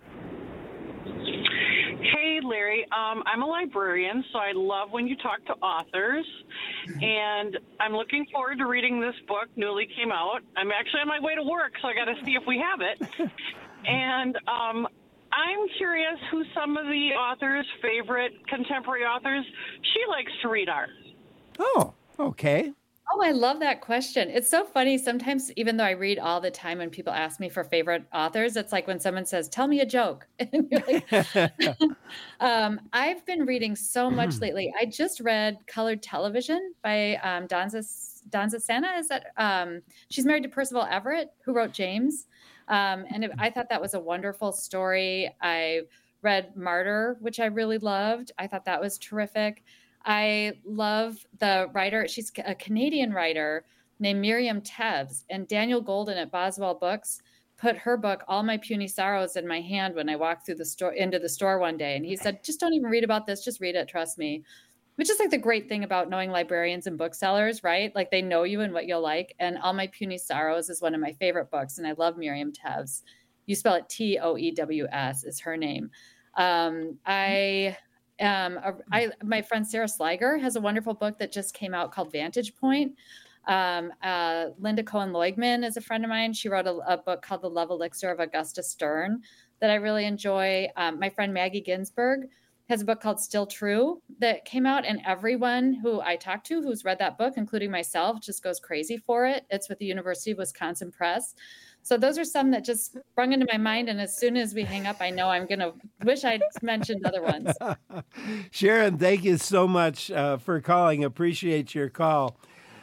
Larry, um, I'm a librarian, so I love when you talk to authors, and I'm looking forward to reading this book. Newly came out. I'm actually on my way to work, so I got to see if we have it. And um, I'm curious who some of the authors' favorite contemporary authors she likes to read are. Oh, okay. Oh, I love that question. It's so funny. Sometimes, even though I read all the time, when people ask me for favorite authors, it's like when someone says, "Tell me a joke." And you're like, um, I've been reading so much lately. I just read Colored Television by um, Danza, Danza Sana. Is that um, she's married to Percival Everett, who wrote James. Um, and it, I thought that was a wonderful story. I read Martyr, which I really loved. I thought that was terrific. I love the writer. She's a Canadian writer named Miriam Teves, and Daniel Golden at Boswell Books put her book, All My Puny Sorrows, in my hand when I walked through the store into the store one day. And he said, "Just don't even read about this. Just read it. Trust me." Which is like the great thing about knowing librarians and booksellers, right? Like they know you and what you'll like. And All My Puny Sorrows is one of my favorite books. And I love Miriam Teves. You spell it T O E W S is her name. Um, I... Um, I, my friend Sarah Sliger has a wonderful book that just came out called Vantage Point. Um, uh, Linda Cohen Loigman is a friend of mine. She wrote a, a book called The Love Elixir of Augusta Stern that I really enjoy. Um, my friend Maggie Ginsberg has a book called Still True that came out, and everyone who I talked to who's read that book, including myself, just goes crazy for it. It's with the University of Wisconsin Press. So those are some that just sprung into my mind. And as soon as we hang up, I know I'm going to wish I'd mentioned other ones. Sharon, thank you so much uh, for calling. Appreciate your call.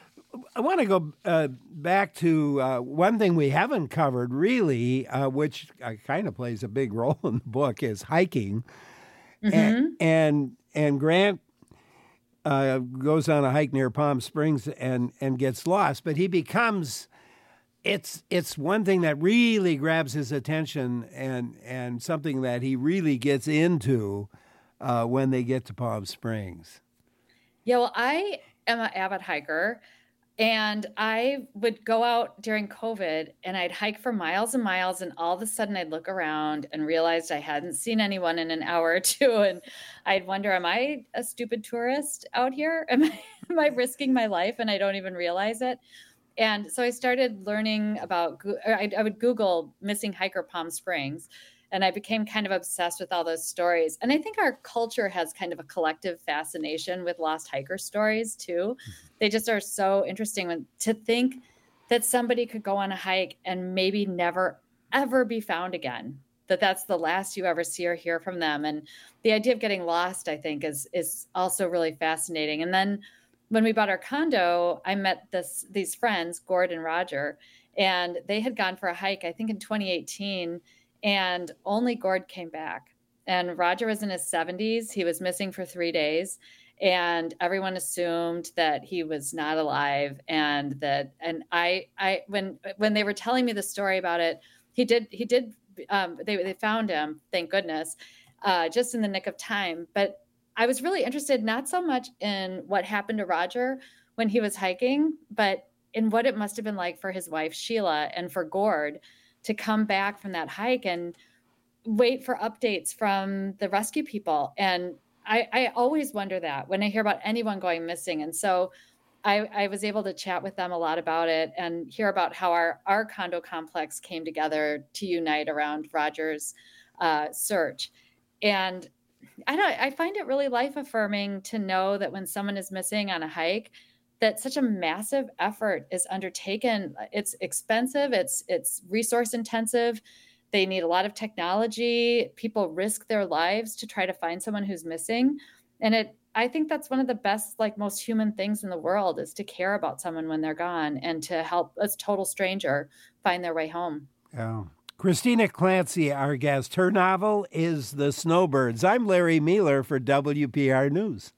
I want to go uh, back to uh, one thing we haven't covered really, uh, which uh, kind of plays a big role in the book, is hiking. Mm-hmm. And, and and Grant uh, goes on a hike near Palm Springs and, and gets lost, but he becomes, it's it's one thing that really grabs his attention and, and something that he really gets into uh, when they get to Palm Springs. Yeah, well, I am an avid hiker. And I would go out during COVID and I'd hike for miles and miles. And all of a sudden I'd look around and realized I hadn't seen anyone in an hour or two. And I'd wonder, am I a stupid tourist out here? Am I, am I risking my life and I don't even realize it? And so I started learning about, I, I would Google missing hiker Palm Springs. And I became kind of obsessed with all those stories. And I think our culture has kind of a collective fascination with lost hiker stories too. They just are so interesting when, to think that somebody could go on a hike and maybe never, ever be found again, that that's the last you ever see or hear from them. And the idea of getting lost, I think, is, is also really fascinating. And then when we bought our condo, I met this, these friends, Gord and Roger, and they had gone for a hike, I think in twenty eighteen, and only Gord came back. And Roger was in his seventies. He was missing for three days. And everyone assumed that he was not alive. And that, and I, I, when, when they were telling me the story about it, he did, he did, um, they, they found him, thank goodness, uh, just in the nick of time. But I was really interested, not so much in what happened to Roger when he was hiking, but in what it must have been like for his wife, Sheila, and for Gord to come back from that hike and wait for updates from the rescue people. And I, I always wonder that when I hear about anyone going missing. And so I, I was able to chat with them a lot about it and hear about how our, our condo complex came together to unite around Roger's uh, search. And I don't, I find it really life affirming to know that when someone is missing on a hike, that such a massive effort is undertaken. It's expensive. It's, it's resource intensive. They need a lot of technology. People risk their lives to try to find someone who's missing. And it, I think that's one of the best, like most human things in the world, is to care about someone when they're gone and to help a total stranger find their way home. Yeah. Christina Clancy, our guest. Her novel is The Snowbirds. I'm Larry Mealer for W P R News.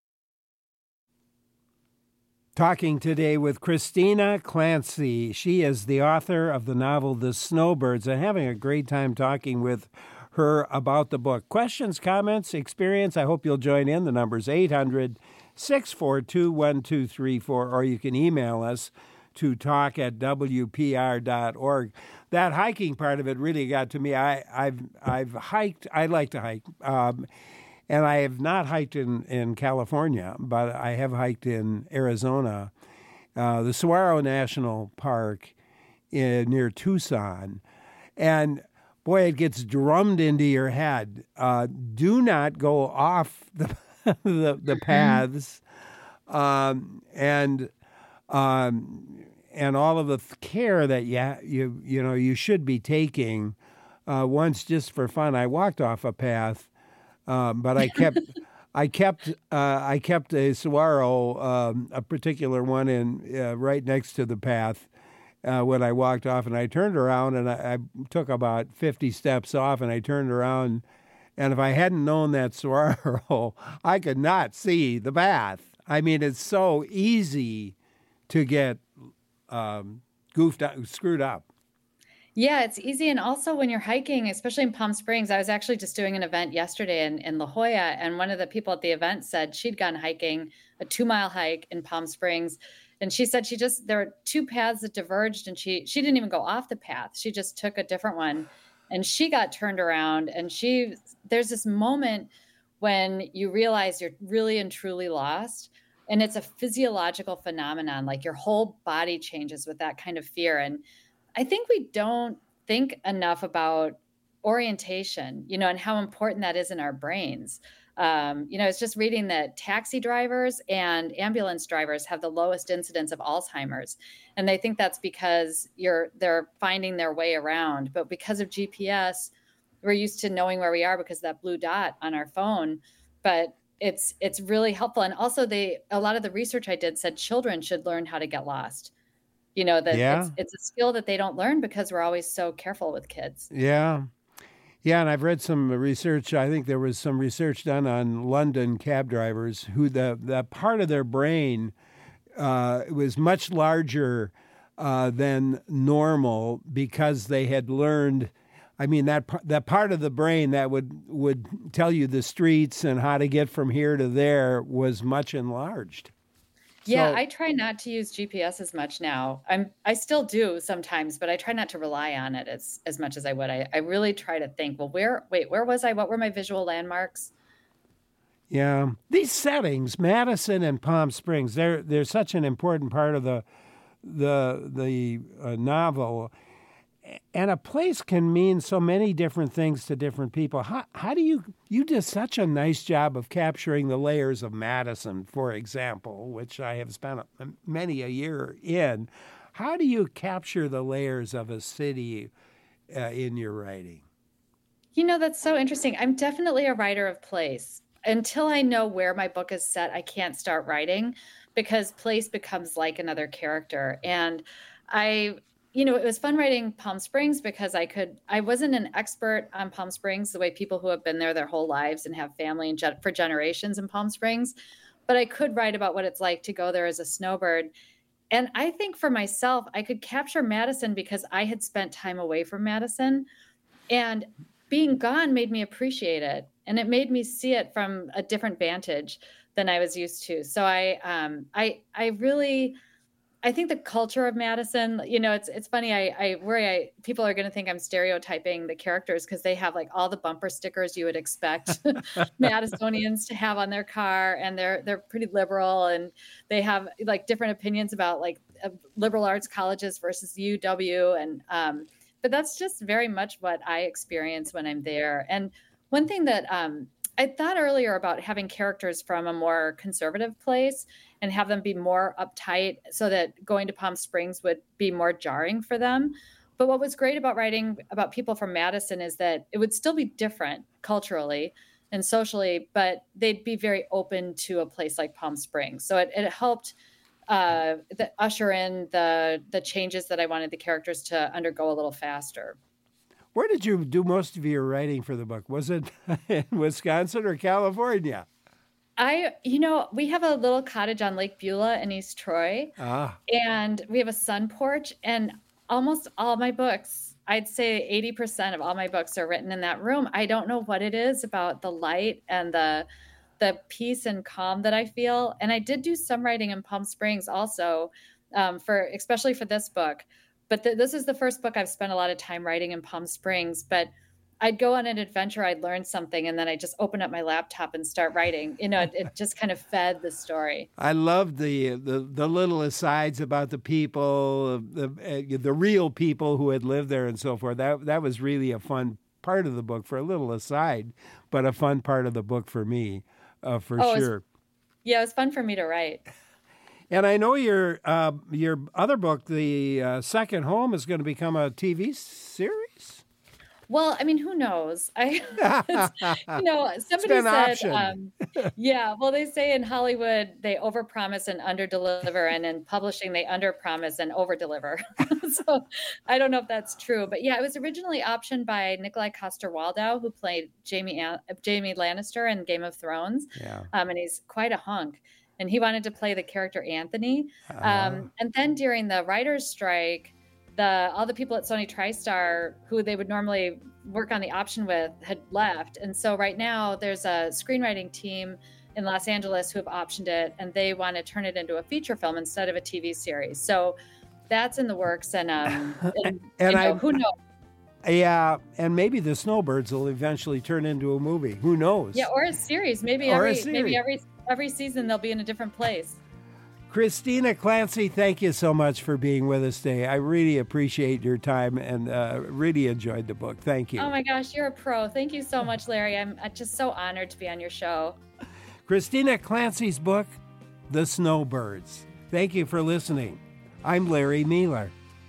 Talking today with Christina Clancy. She is the author of the novel The Snowbirds, and having a great time talking with her about the book. Questions, comments, experience, I hope you'll join in. The number's eight hundred, six four two, one two three four, or you can email us to talk at w p r dot org. That hiking part of it really got to me. I, I've I've hiked. I like to hike. Um, And I have not hiked in, in California, but I have hiked in Arizona, uh, the Saguaro National Park in, near Tucson. And boy, it gets drummed into your head. Uh, do not go off the the, the paths, um, and um, and all of the care that you you you know you should be taking. Uh, once, just for fun, I walked off a path. Um, but I kept, I kept, uh, I kept a saguaro, um, a particular one, in uh, right next to the path uh, when I walked off, and I turned around and I, I took about fifty steps off, and I turned around, and if I hadn't known that saguaro, I could not see the path. I mean, it's so easy to get um, goofed up, screwed up. Yeah, it's easy. And also when you're hiking, especially in Palm Springs, I was actually just doing an event yesterday in, in La Jolla. And one of the people at the event said she'd gone hiking, a two mile hike in Palm Springs. And she said she just, there were two paths that diverged and she, she didn't even go off the path. She just took a different one and she got turned around. And she, there's this moment when you realize you're really and truly lost. And it's a physiological phenomenon. Like your whole body changes with that kind of fear. And I think we don't think enough about orientation, you know, and how important that is in our brains. Um, you know, it's just reading that taxi drivers and ambulance drivers have the lowest incidence of Alzheimer's. And they think that's because you're they're finding their way around. But because of G P S, we're used to knowing where we are because of that blue dot on our phone. But it's it's really helpful. And also they a lot of the research I did said children should learn how to get lost. You know, that Yeah. it's it's a skill that they don't learn because we're always so careful with kids. Yeah. Yeah, and I've read some research. I think there was some research done on London cab drivers who the, the part of their brain uh, was much larger uh, than normal because they had learned. I mean, that par- that part of the brain that would would tell you the streets and how to get from here to there was much enlarged. Yeah, So- I try not to use G P S as much now. I'm I still do sometimes, but I try not to rely on it as as much as I would. I, I really try to think, well, where wait, where was I? What were my visual landmarks? Yeah, these settings, Madison and Palm Springs, they're they're such an important part of the the the uh, novel, and a place can mean so many different things to different people. How how do you you did such a nice job of capturing the layers of Madison, for example, which I have spent a, many a year in. How do you capture the layers of a city uh, in your writing? You know, that's so interesting. I'm definitely a writer of place. Until I know where my book is set, I can't start writing because place becomes like another character. And I, you know, it was fun writing Palm Springs because I could, I wasn't an expert on Palm Springs the way people who have been there their whole lives and have family and gen- for generations in Palm Springs, but I could write about what it's like to go there as a snowbird. And I think for myself, I could capture Madison because I had spent time away from Madison, and being gone made me appreciate it. And it made me see it from a different vantage than I was used to. So I, um, I, I really, I think the culture of Madison, you know, it's it's funny. I, I worry I people are going to think I'm stereotyping the characters because they have like all the bumper stickers you would expect Madisonians to have on their car, and they're they're pretty liberal, and they have like different opinions about like uh, liberal arts colleges versus U W, and um, but that's just very much what I experience when I'm there. And one thing that um, I thought earlier about having characters from a more conservative place and have them be more uptight so that going to Palm Springs would be more jarring for them. But what was great about writing about people from Madison is that it would still be different culturally and socially, but they'd be very open to a place like Palm Springs. So it, it helped uh, the, usher in the the changes that I wanted the characters to undergo a little faster. Where did you do most of your writing for the book? Was it in Wisconsin or California? I, you know, we have a little cottage on Lake Beulah in East Troy, Ah, and we have a sun porch, and almost all my books, I'd say eighty percent of all my books are written in that room. I don't know what it is about the light and the the peace and calm that I feel. And I did do some writing in Palm Springs also, um, for especially for this book. But th- this is the first book I've spent a lot of time writing in Palm Springs. But I'd go on an adventure, I'd learn something, and then I just open up my laptop and start writing. You know, it, it just kind of fed the story. I loved the, the the little asides about the people, the uh, the real people who had lived there and so forth. That that was really a fun part of the book for a little aside, but a fun part of the book for me, uh, for Oh, it's- sure. Yeah, it was fun for me to write. And I know your uh, your other book, The uh, Second Home, is going to become a T V series. Well, I mean, who knows? I, it's, you know, somebody an said, option. um, yeah. Well, they say in Hollywood they overpromise and underdeliver, and in publishing they underpromise and overdeliver. So I don't know if that's true, but yeah, it was originally optioned by Nikolai Coster-Waldau, who played Jamie An- Jamie Lannister in Game of Thrones, Yeah. um, and he's quite a hunk. And he wanted to play the character Anthony. Uh, Um, and then during the writer's strike, the all the people at Sony TriStar who they would normally work on the option with had left. And so right now there's a screenwriting team in Los Angeles who have optioned it, and they want to turn it into a feature film instead of a T V series. So that's in the works. And, um, and, And you know, I- who knows? yeah, and maybe the Snowbirds will eventually turn into a movie. Who knows? Yeah, or a series. Maybe Or a every series. maybe every every season they'll be in a different place. Christina Clancy, thank you so much for being with us today. I really appreciate your time and uh, really enjoyed the book. Thank you. Oh my gosh, you're a pro. Thank you so much, Larry. I'm just so honored to be on your show. Christina Clancy's book, The Snowbirds. Thank you for listening. I'm Larry Meiler.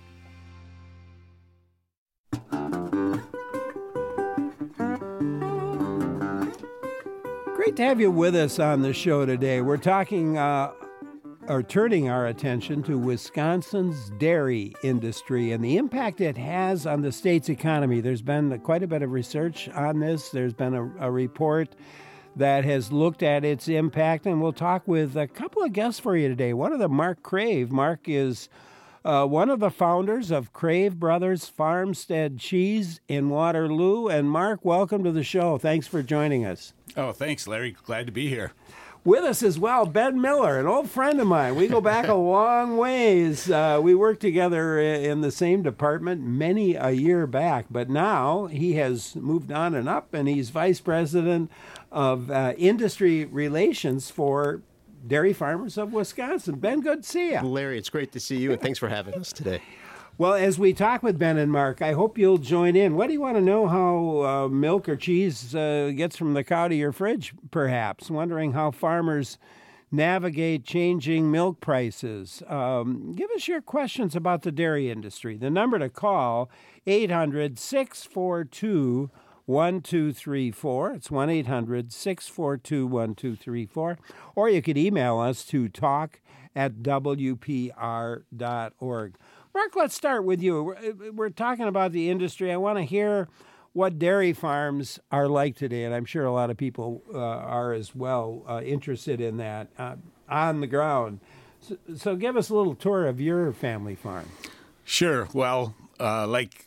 Great to have you with us on the show today. We're talking uh, or turning our attention to Wisconsin's dairy industry and the impact it has on the state's economy. There's been quite a bit of research on this. There's been a, a report that has looked at its impact, and we'll talk with a couple of guests for you today. One of them, Mark Crave. Mark is uh, one of the founders of Crave Brothers Farmstead Cheese in Waterloo. And Mark, welcome to the show. Thanks for joining us. Oh, thanks, Larry. Glad to be here. With us as well, Ben Miller, an old friend of mine. We go back a long ways. Uh, we worked together in the same department many a year back, but now he has moved on and up, and he's vice president of uh, industry relations for Dairy Farmers of Wisconsin. Ben, good to see you. Larry, it's great to see you, and thanks for having us today. Well, as we talk with Ben and Mark, I hope you'll join in. What do you want to know how uh, milk or cheese uh, gets from the cow to your fridge, perhaps? Wondering how farmers navigate changing milk prices. Um, give us your questions about the dairy industry. The number to call, eight hundred, six four two, one two three four. It's one eight hundred, six four two, one two three four. Or you could email us to talk at w p r dot org. Mark, let's start with you. We're, we're talking about the industry. I want to hear what dairy farms are like today, and I'm sure a lot of people uh, are as well uh, interested in that uh, on the ground. So, so give us a little tour of your family farm. Sure. Well, uh, like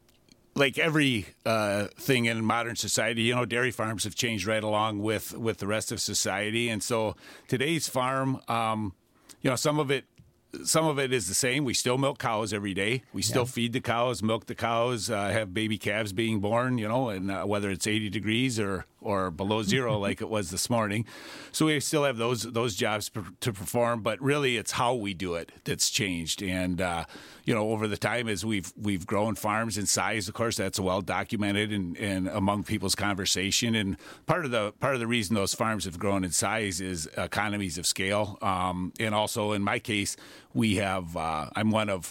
like every uh, thing in modern society, you know, dairy farms have changed right along with, with the rest of society. And so today's farm, um, you know, some of it Some of it is the same. We still milk cows every day. We still yeah. feed the cows, milk the cows, uh, have baby calves being born, you know, and uh, whether it's eighty degrees or, or below zero like it was this morning. So we still have those those jobs per, to perform, but really it's how we do it that's changed. And, uh, you know, over the time as we've we've grown farms in size, of course, that's well documented and, and among people's conversation. And part of the part of the reason those farms have grown in size is economies of scale. Um, and also in my case, we have, uh, I'm one of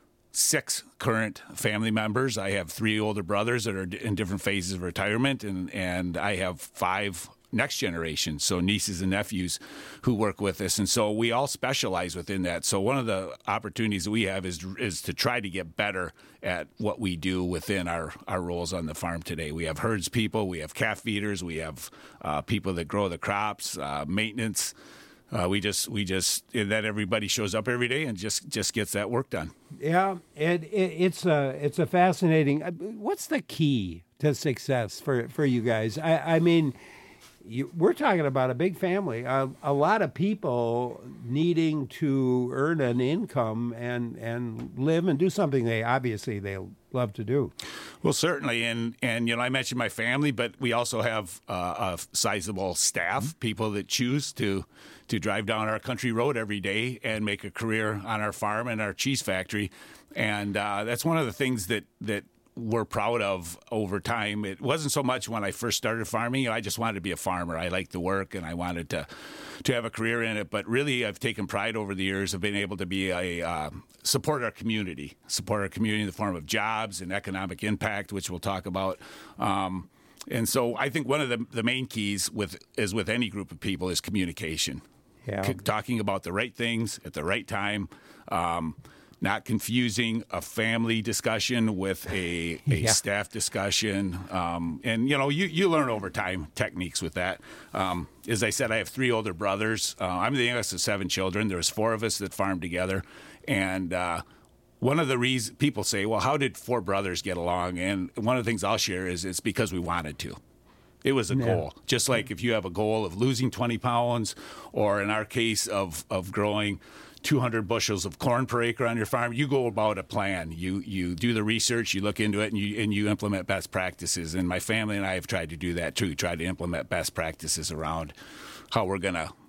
six current family members. I have three older brothers that are in different phases of retirement, and, and I have five next generation, so nieces and nephews who work with us. And so we all specialize within that. So one of the opportunities that we have is is to try to get better at what we do within our, our roles on the farm today. We have herds people, we have calf feeders, we have uh, people that grow the crops, uh, maintenance. Uh, we just, we just, and then everybody shows up every day and just, just gets that work done. Yeah, it, it, it's a, it's a fascinating. What's the key to success for, for you guys? I, I mean, you, we're talking about a big family, a, a lot of people needing to earn an income and, and live and do something they obviously they love to do. Well, certainly, and and you know, I mentioned my family, but we also have uh, a sizable staff, mm-hmm. people that choose to to drive down our country road every day and make a career on our farm and our cheese factory, and uh, that's one of the things that that. we're proud of over time. It wasn't so much when I first started farming. You know, I just wanted to be a farmer. I liked the work and I wanted to to have a career in it. But really, I've taken pride over the years of being able to be a uh, support our community, support our community in the form of jobs and economic impact, which we'll talk about. Um, and so I think one of the, the main keys with is with any group of people is communication. Yeah. C- talking about the right things at the right time. Um, Not confusing a family discussion with a, a yeah. staff discussion. Um, and, you know, you, you learn over time techniques with that. Um, as I said, I have three older brothers. Uh, I'm the youngest of seven children. There was four of us that farmed together. And uh, one of the reasons people say, well, how did four brothers get along? And one of the things I'll share is it's because we wanted to. It was a yeah. goal. Just like if you have a goal of losing twenty pounds, or in our case of, of growing two hundred bushels of corn per acre on your farm, you go about a plan. You you do the research, you look into it, and you and you implement best practices. And my family and I have tried to do that too, try to implement best practices around how we're going to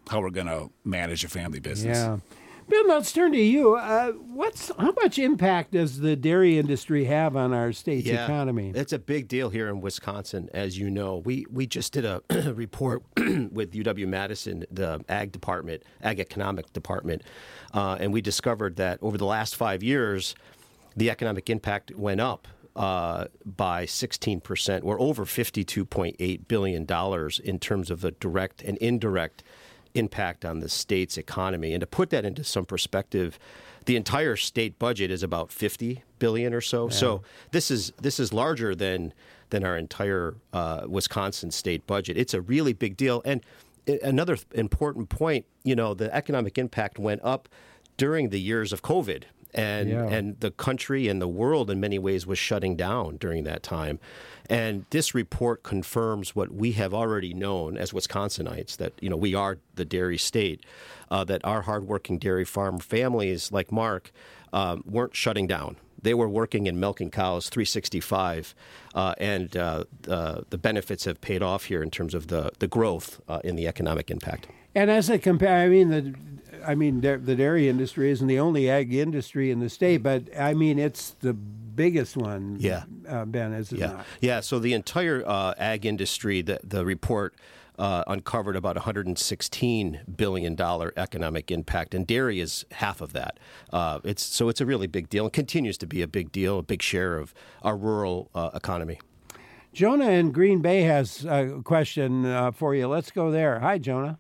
how we're going to manage a family business. Yeah. Bill, let's turn to you. Uh, what's how much impact does the dairy industry have on our state's yeah, economy? It's a big deal here in Wisconsin, as you know. We we just did a report with U W-Madison, the Ag Department, Ag Economic Department, uh, and we discovered that over the last five years, the economic impact went up uh, by sixteen percent, or over fifty-two point eight billion dollars in terms of the direct and indirect impact on the state's economy. And to put that into some perspective, the entire state budget is about fifty billion dollars or so. Yeah. So this is this is larger than than our entire uh, Wisconsin state budget. It's a really big deal. And another important point, you know, the economic impact went up during the years of COVID. And yeah. and the country and the world in many ways was shutting down during that time. And this report confirms what we have already known as Wisconsinites, that, you know, we are the dairy state, uh, that our hardworking dairy farm families like Mark um, weren't shutting down. They were working and milking cows three sixty-five, uh, and uh, uh, the benefits have paid off here in terms of the, the growth uh, in the economic impact. And as I compare, I mean, the I mean, the dairy industry isn't the only ag industry in the state, but I mean, it's the biggest one. Yeah, uh, Ben, is it yeah. not? Yeah. So the entire uh, ag industry, the the report uh, uncovered about one hundred sixteen billion dollars economic impact, and dairy is half of that. Uh, it's so it's a really big deal, and continues to be a big deal, a big share of our rural uh, economy. Jonah in Green Bay has a question uh, for you. Let's go there. Hi, Jonah.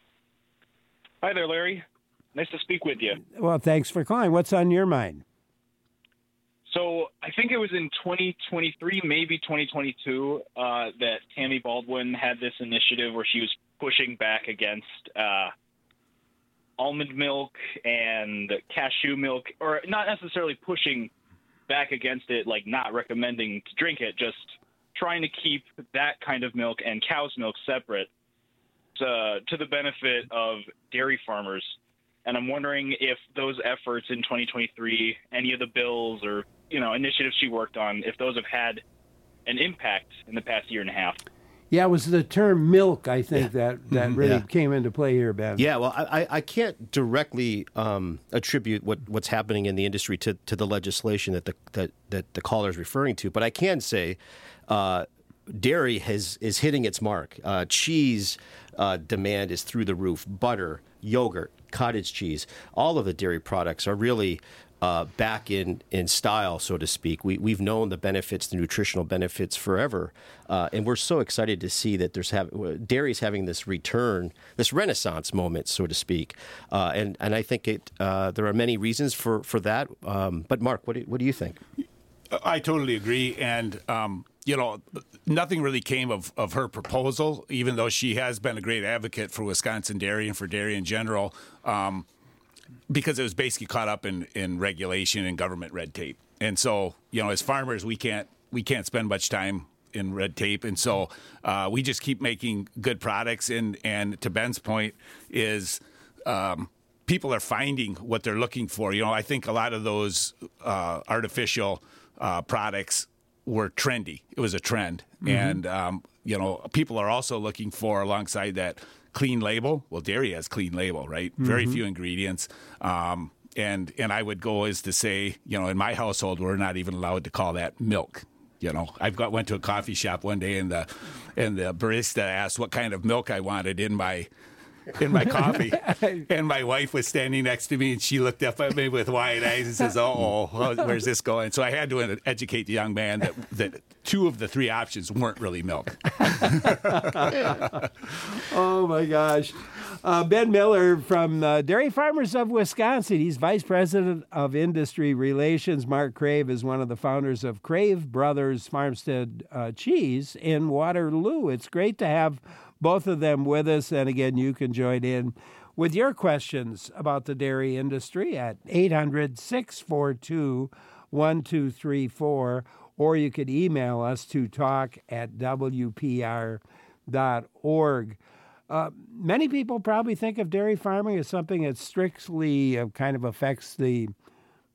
Hi there, Larry. Nice to speak with you. Well, thanks for calling. What's on your mind? So I think it was in twenty twenty-three, maybe twenty twenty-two, uh, that Tammy Baldwin had this initiative where she was pushing back against uh, almond milk and cashew milk, or not necessarily pushing back against it, like not recommending to drink it, just trying to keep that kind of milk and cow's milk separate uh, to the benefit of dairy farmers. And I'm wondering if those efforts in twenty twenty-three, any of the bills or, you know, initiatives she worked on, if those have had an impact in the past year and a half. Yeah, it was the term milk, I think, yeah. that, that really yeah. came into play here, Ben. Yeah, well, I, I can't directly um, attribute what, what's happening in the industry to, to the legislation that the that, that the caller is referring to, but I can say uh, dairy has is hitting its mark. Uh, cheese uh, demand is through the roof. Butter, yogurt, cottage cheese, all of the dairy products are really uh, back in, in style, so to speak. We, we've known the benefits, the nutritional benefits forever, uh, and we're so excited to see that there's have, dairy's having this return, this renaissance moment, so to speak. Uh, and, and I think it uh, there are many reasons for, for that. Um, but, Mark, what do, what do you think? I totally agree. And, um, you know, nothing really came of, of her proposal, even though she has been a great advocate for Wisconsin dairy and for dairy in general, um, because it was basically caught up in, in regulation and government red tape. And so, you know, as farmers, we can't we can't spend much time in red tape. And so uh, we just keep making good products. And, and to Ben's point is um, people are finding what they're looking for. You know, I think a lot of those uh, artificial uh, products were trendy. It was a trend. Mm-hmm. And, um, you know, people are also looking for, alongside that, clean label. Well, dairy has clean label, right? Mm-hmm. Very few ingredients. Um, and and I would go as to say, you know, in my household, we're not even allowed to call that milk. You know, I've got went to a coffee shop one day, and the and the barista asked what kind of milk I wanted in my in my coffee, and my wife was standing next to me, and she looked up at me with wide eyes and says, "Oh, where's this going?" So I had to educate the young man that that two of the three options weren't really milk. Oh my gosh. Uh, Ben Miller from uh, Dairy Farmers of Wisconsin. He's Vice President of Industry Relations. Mark Crave is one of the founders of Crave Brothers Farmstead uh, Cheese in Waterloo. It's great to have both of them with us. And again, you can join in with your questions about the dairy industry at eight hundred, six four two, one two three four, or you could email us to talk at w p r dot org. Uh, many people probably think of dairy farming as something that strictly uh, kind of affects the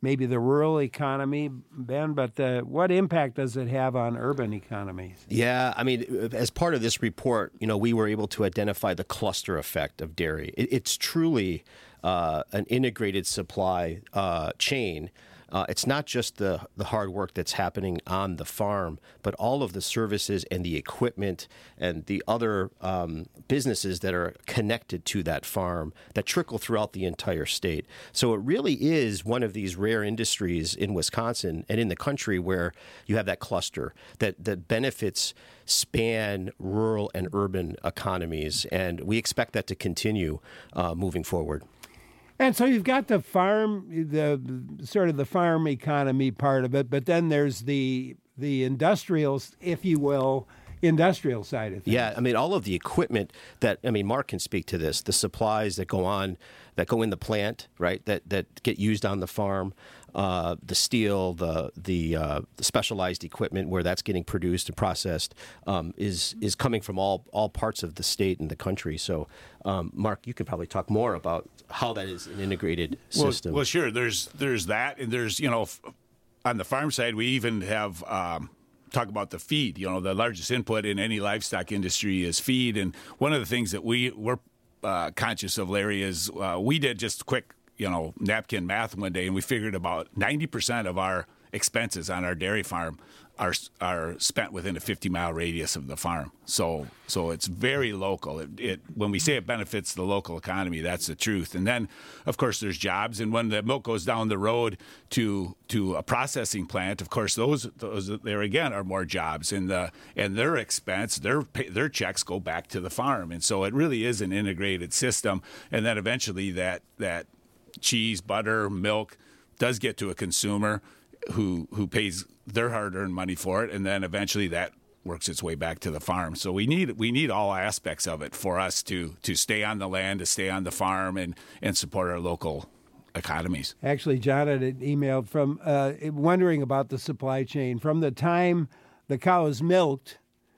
maybe the rural economy, Ben, but the, what impact does it have on urban economies? Yeah, I mean, as part of this report, you know, we were able to identify the cluster effect of dairy. It, it's truly uh, an integrated supply uh, chain. Uh, it's not just the, the hard work that's happening on the farm, but all of the services and the equipment and the other um, businesses that are connected to that farm that trickle throughout the entire state. So it really is one of these rare industries in Wisconsin and in the country where you have that cluster that, that benefits span rural and urban economies. And we expect that to continue uh, moving forward. And so you've got the farm, the sort of the farm economy part of it, but then there's the the industrial, if you will, industrial side of things. Yeah, I mean, all of the equipment that, I mean, Mark can speak to this, the supplies that go on, that go in the plant, right, that, that get used on the farm, uh, the steel, the the, uh, the specialized equipment where that's getting produced and processed um, is is coming from all, all parts of the state and the country. So, um, Mark, you can probably talk more about how that is an integrated system. Well, well sure. There's there's that, and there's, you know, on the farm side, we even have um, talk about the feed. You know, the largest input in any livestock industry is feed, and one of the things that we we're uh, conscious of, Larry, is uh, we did just quick, you know, napkin math one day, and we figured about ninety percent of our expenses on our dairy farm are are spent within a fifty mile radius of the farm. So so it's very local. It, it when we say it benefits the local economy, that's the truth. And then, of course, there's jobs. And when the milk goes down the road to to a processing plant, of course, those those there again are more jobs, and the and their expense, their their checks go back to the farm. And so it really is an integrated system. And then eventually that that cheese, butter, milk does get to a consumer who who pays their hard-earned money for it, and then eventually that works its way back to the farm. So we need we need all aspects of it for us to to stay on the land, to stay on the farm, and and support our local economies. Actually, John had emailed from uh, wondering about the supply chain from the time the cow is milked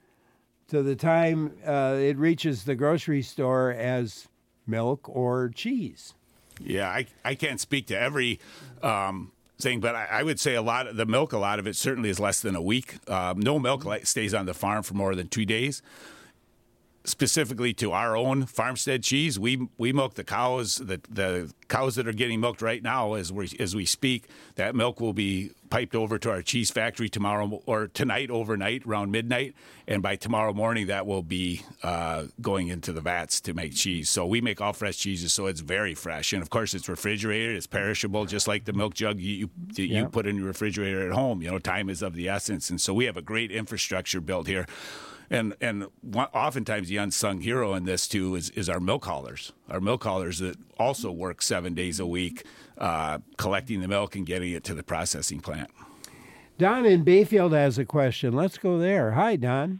to the time uh, it reaches the grocery store as milk or cheese. Yeah, I I can't speak to every um, thing, but I, I would say a lot of the milk, a lot of it certainly is less than a week. Um, no milk stays on the farm for more than two days. Specifically to our own farmstead cheese, we we milk the cows. The the cows that are getting milked right now, as we as we speak, that milk will be piped over to our cheese factory tomorrow or tonight overnight around midnight, and by tomorrow morning that will be uh, going into the vats to make cheese. So we make all fresh cheeses, so it's very fresh, and of course it's refrigerated, it's perishable, just like the milk jug you you, you yeah. put in your refrigerator at home. You know, time is of the essence, and so we have a great infrastructure built here. And and oftentimes the unsung hero in this, too, is, is our milk haulers. Our milk haulers that also work seven days a week uh, collecting the milk and getting it to the processing plant. Don in Bayfield has a question. Let's go there. Hi, Don.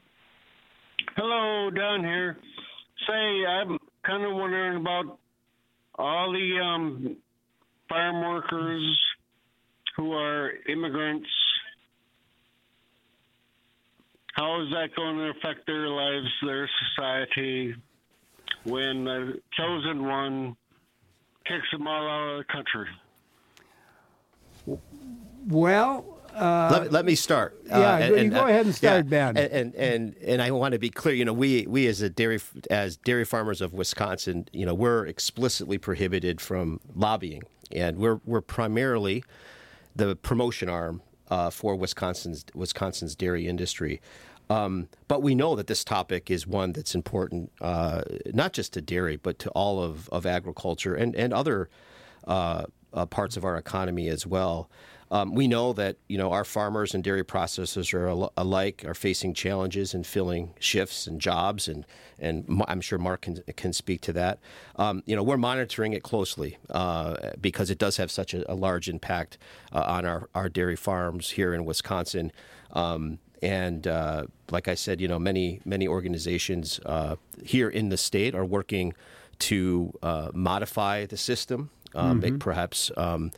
Hello, Don here. Say, I'm kind of wondering about all the um, farm workers who are immigrants. How is that going to affect their lives, their society, when the chosen one kicks them all out of the country? Well, uh, let, let me start. Yeah, uh, and, and, go uh, ahead and start, yeah, Ben. And, and and and I want to be clear. You know, we we as a dairy as dairy farmers of Wisconsin, you know, we're explicitly prohibited from lobbying, and we're we're primarily the promotion arm Uh, for Wisconsin's Wisconsin's dairy industry. Um, but we know that this topic is one that's important, uh, not just to dairy, but to all of, of agriculture and, and other uh, uh, parts of our economy as well. Um, we know that, you know, our farmers and dairy processors are al- alike are facing challenges in filling shifts and jobs, and and I'm sure Mark can can speak to that. Um, you know, we're monitoring it closely uh, because it does have such a, a large impact uh, on our, our dairy farms here in Wisconsin. Um, and uh, like I said, you know, many many organizations uh, here in the state are working to uh, modify the system, uh, mm-hmm. make perhaps. Um,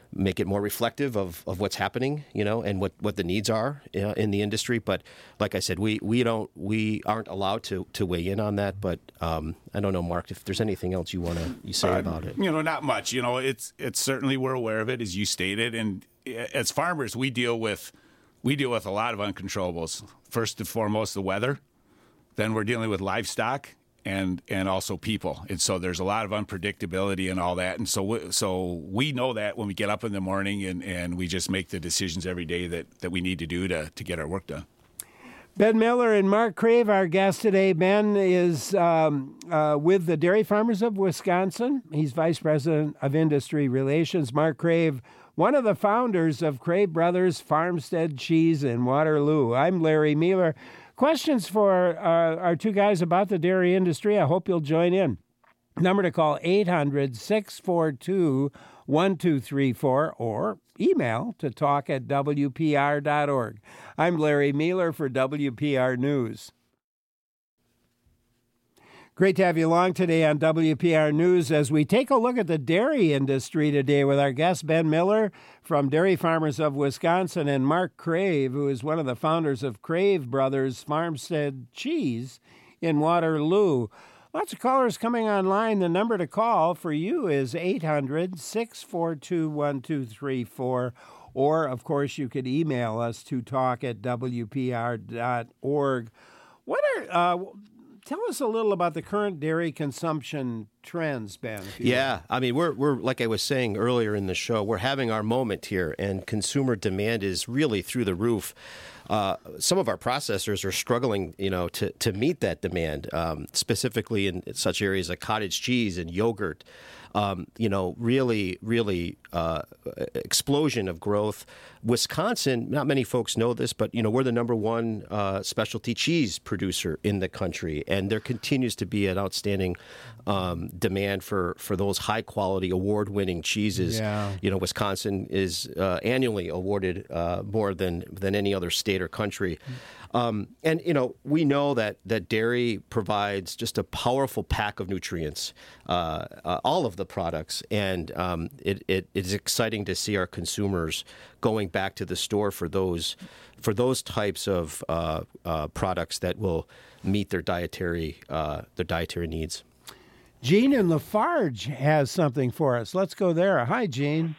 make it more reflective of, of what's happening, you know, and what, what the needs are you know, in the industry. But like I said, we, we don't we aren't allowed to, to weigh in on that. But um, I don't know, Mark, if there's anything else you want to you say uh, about it. You know, not much. You know, it's it's certainly we're aware of it, as you stated, and as farmers, we deal with we deal with a lot of uncontrollables. First and foremost, the weather. Then we're dealing with livestock. And and also people, and so there's a lot of unpredictability and all that, and so we, so we know that when we get up in the morning, and, and we just make the decisions every day that, that we need to do to, to get our work done. Ben Miller and Mark Crave, our guest today. Ben is um, uh, with the Dairy Farmers of Wisconsin. He's Vice President of Industry Relations. Mark Crave, one of the founders of Crave Brothers Farmstead Cheese in Waterloo. I'm Larry Mueller. Questions for uh, our two guys about the dairy industry. I hope you'll join in. Number to call, eight hundred, six four two, one two three four, or email to talk at W P R dot org. I'm Larry Mueller for W P R News. Great to have you along today on W P R News as we take a look at the dairy industry today with our guest Ben Miller from Dairy Farmers of Wisconsin and Mark Crave, who is one of the founders of Crave Brothers Farmstead Cheese in Waterloo. Lots of callers coming online. The number to call for you is eight hundred, six four two, one two three four. Or, of course, you could email us to talk at W P R dot org. What are... Uh, Tell us a little about the current dairy consumption trends, Ben. Yeah, I mean, we're we're like I was saying earlier in the show, we're having our moment here, and consumer demand is really through the roof. Uh, some of our processors are struggling, you know, to to meet that demand, um, specifically in such areas like cottage cheese and yogurt. Um, you know, really, really uh, explosion of growth. Wisconsin, not many folks know this, but, you know, we're the number one uh, specialty cheese producer in the country. And there continues to be an outstanding um, demand for, for those high-quality, award-winning cheeses. Yeah. You know, Wisconsin is uh, annually awarded uh, more than, than any other state or country. Um, and, you know, we know that, that dairy provides just a powerful pack of nutrients, uh, uh, all of the products. And um, it, it, it is exciting to see our consumers going back to the store for those for those types of uh, uh, products that will meet their dietary uh, their dietary needs. Gene in Lafarge has something for us. Let's go there. Hi, Gene.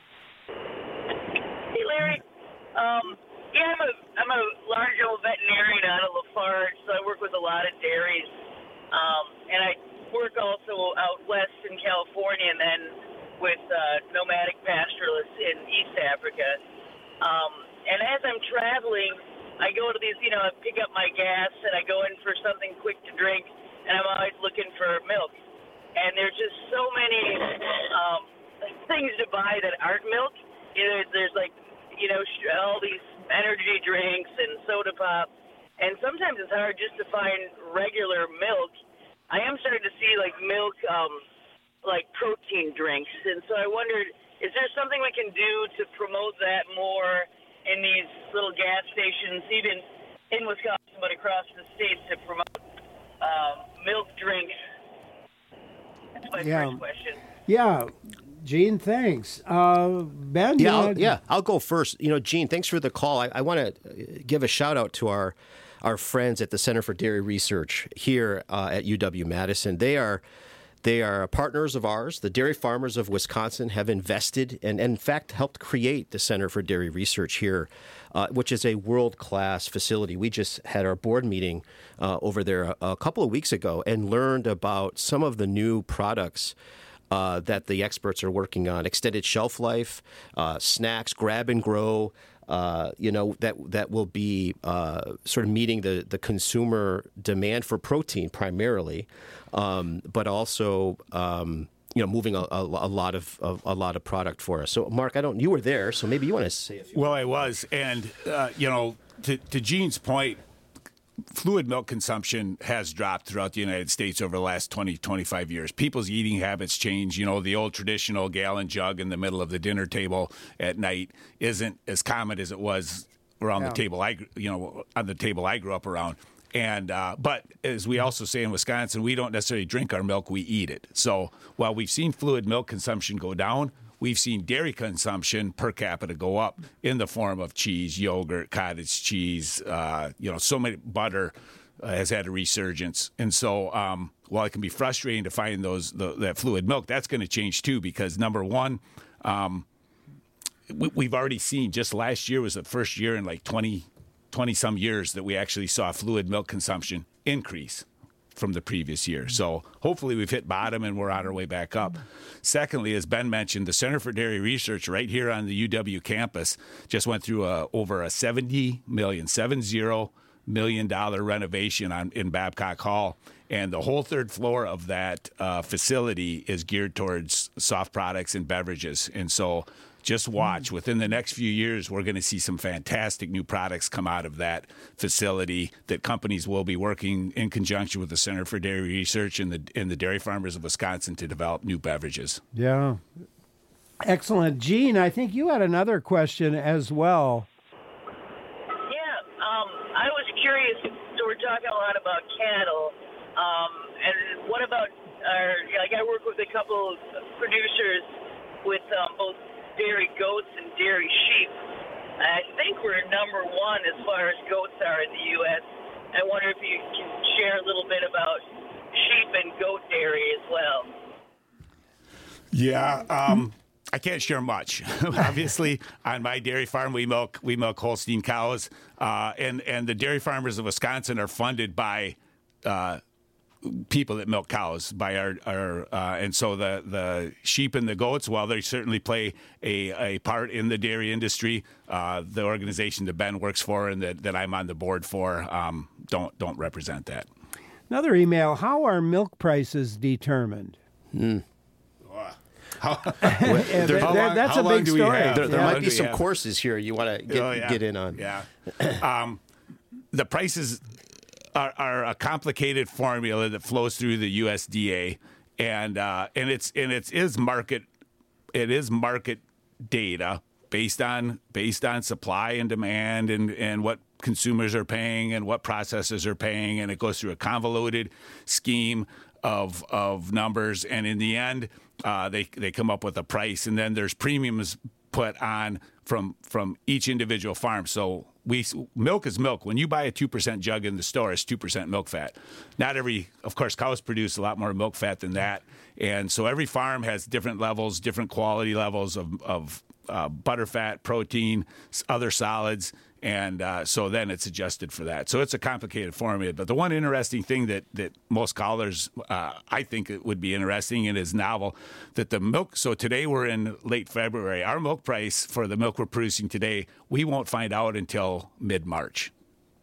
Hey, Larry. Um, yeah, I'm a I'm a large old veterinarian out of Lafarge, so I work with a lot of dairies, um, and I work also out west in California, and then with uh, nomadic pastoralists in East Africa. Um, and as I'm traveling, I go to these, you know, I pick up my gas and I go in for something quick to drink, and I'm always looking for milk. And there's just so many um, things to buy that aren't milk. You know, there's like, you know, all these energy drinks and soda pop, and sometimes it's hard just to find regular milk. I am starting to see like milk, um, like protein drinks, and so I wondered, is there something we can do to promote that more in these little gas stations, even in Wisconsin, but across the state, to promote um, milk drinks? That's my yeah. first question. Yeah. Gene, thanks. Uh, Ben? Yeah, I'll, yeah, I'll go first. You know, Gene, thanks for the call. I, I want to give a shout out to our our friends at the Center for Dairy Research here uh, at U W-Madison. They are They are partners of ours. The Dairy Farmers of Wisconsin have invested and, in fact, helped create the Center for Dairy Research here, uh, which is a world-class facility. We just had our board meeting uh, over there a, a couple of weeks ago and learned about some of the new products uh, that the experts are working on: extended shelf life, uh, snacks, grab and grow. Uh, you know, that that will be uh, sort of meeting the, the consumer demand for protein primarily, um, but also um, you know moving a, a, a lot of, of a lot of product for us. So, Mark, I don't you were there, so maybe you want to say a few. Well, I was, and uh, you know, to, to Gene's point, fluid milk consumption has dropped throughout the United States over the last twenty, twenty-five years. People's eating habits change. You know, the old traditional gallon jug in the middle of the dinner table at night isn't as common as it was around yeah. the table I, you know, on the table I grew up around. And uh, but as we also say in Wisconsin, we don't necessarily drink our milk; we eat it. So while we've seen fluid milk consumption go down, we've seen dairy consumption per capita go up in the form of cheese, yogurt, cottage cheese, uh, you know, so many butter uh, has had a resurgence. And so um, while it can be frustrating to find those the, that fluid milk, that's going to change too, because number one, um, we, we've already seen just last year was the first year in like twenty, twenty some years that we actually saw fluid milk consumption increase from the previous year. So hopefully we've hit bottom and we're on our way back up. Secondly, as Ben mentioned, the Center for Dairy Research right here on the U W campus just went through a, over a seventy million, seven zero million dollar renovation on in Babcock Hall. And the whole third floor of that uh, facility is geared towards soft products and beverages. And so just watch. Within the next few years, we're going to see some fantastic new products come out of that facility that companies will be working in conjunction with the Center for Dairy Research and the and the Dairy Farmers of Wisconsin to develop new beverages. Yeah. Excellent. Gene, I think you had another question as well. Yeah, um, I was curious. So we're talking a lot about cattle, um, and what about our? Like I work with a couple of producers with um, both dairy goats and dairy sheep. I think we're number one as far as goats are in the U S I wonder if you can share a little bit about sheep and goat dairy as well. Yeah, um, I can't share much. Obviously, on my dairy farm, we milk we milk Holstein cows, uh, and and the dairy farmers of Wisconsin are funded by uh, people that milk cows by our, our uh, and so the, the sheep and the goats, while they certainly play a, a part in the dairy industry, uh, the organization that Ben works for and that, that I'm on the board for um, don't don't represent that. Another email, how are milk prices determined? Mm. How, there, there, long, that's a big story. There, there yeah. might be some courses here you want to get, oh, yeah. get in on. Yeah. um, the prices Are, are a complicated formula that flows through the U S D A, and uh, and it's and it is market, it is market data based on based on supply and demand and, and what consumers are paying and what processors are paying, and it goes through a convoluted scheme of of numbers, and in the end, uh, they they come up with a price, and then there's premiums put on from from each individual farm. So we milk is milk. When you buy a two percent jug in the store, it's two percent milk fat. Not every, of course, cows produce a lot more milk fat than that. And so every farm has different levels, different quality levels of, of uh, butter fat, protein, other solids. And uh, so then it's adjusted for that. So it's a complicated formula. But the one interesting thing that, that most callers, uh, I think it would be interesting and is novel, that the milk, so today we're in late February. Our milk price for the milk we're producing today, we won't find out until mid-March.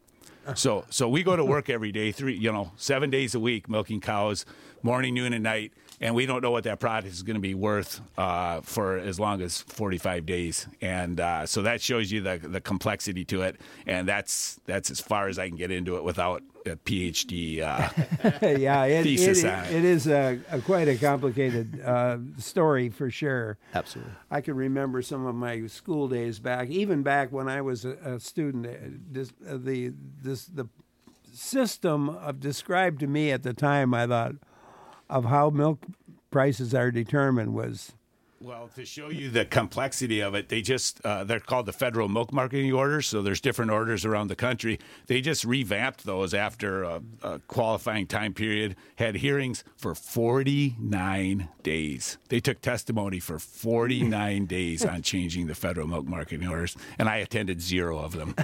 So so we go to work every day, three, you know, seven days a week, milking cows, morning, noon, and night. And we don't know what that product is going to be worth uh, for as long as forty-five days. And uh, so that shows you the the complexity to it. And that's that's as far as I can get into it without a PhD uh, yeah, it, thesis it, on it. It is a, a quite a complicated uh, story for sure. Absolutely. I can remember some of my school days back, even back when I was a, a student. This, uh, the this the system of described to me at the time, I thought, of how milk prices are determined was... Well, to show you the complexity of it, they just, uh, they're called the federal milk marketing orders, so there's different orders around the country. They just revamped those after a, a qualifying time period, had hearings for forty-nine days. They took testimony for forty-nine days on changing the federal milk marketing orders, and I attended zero of them.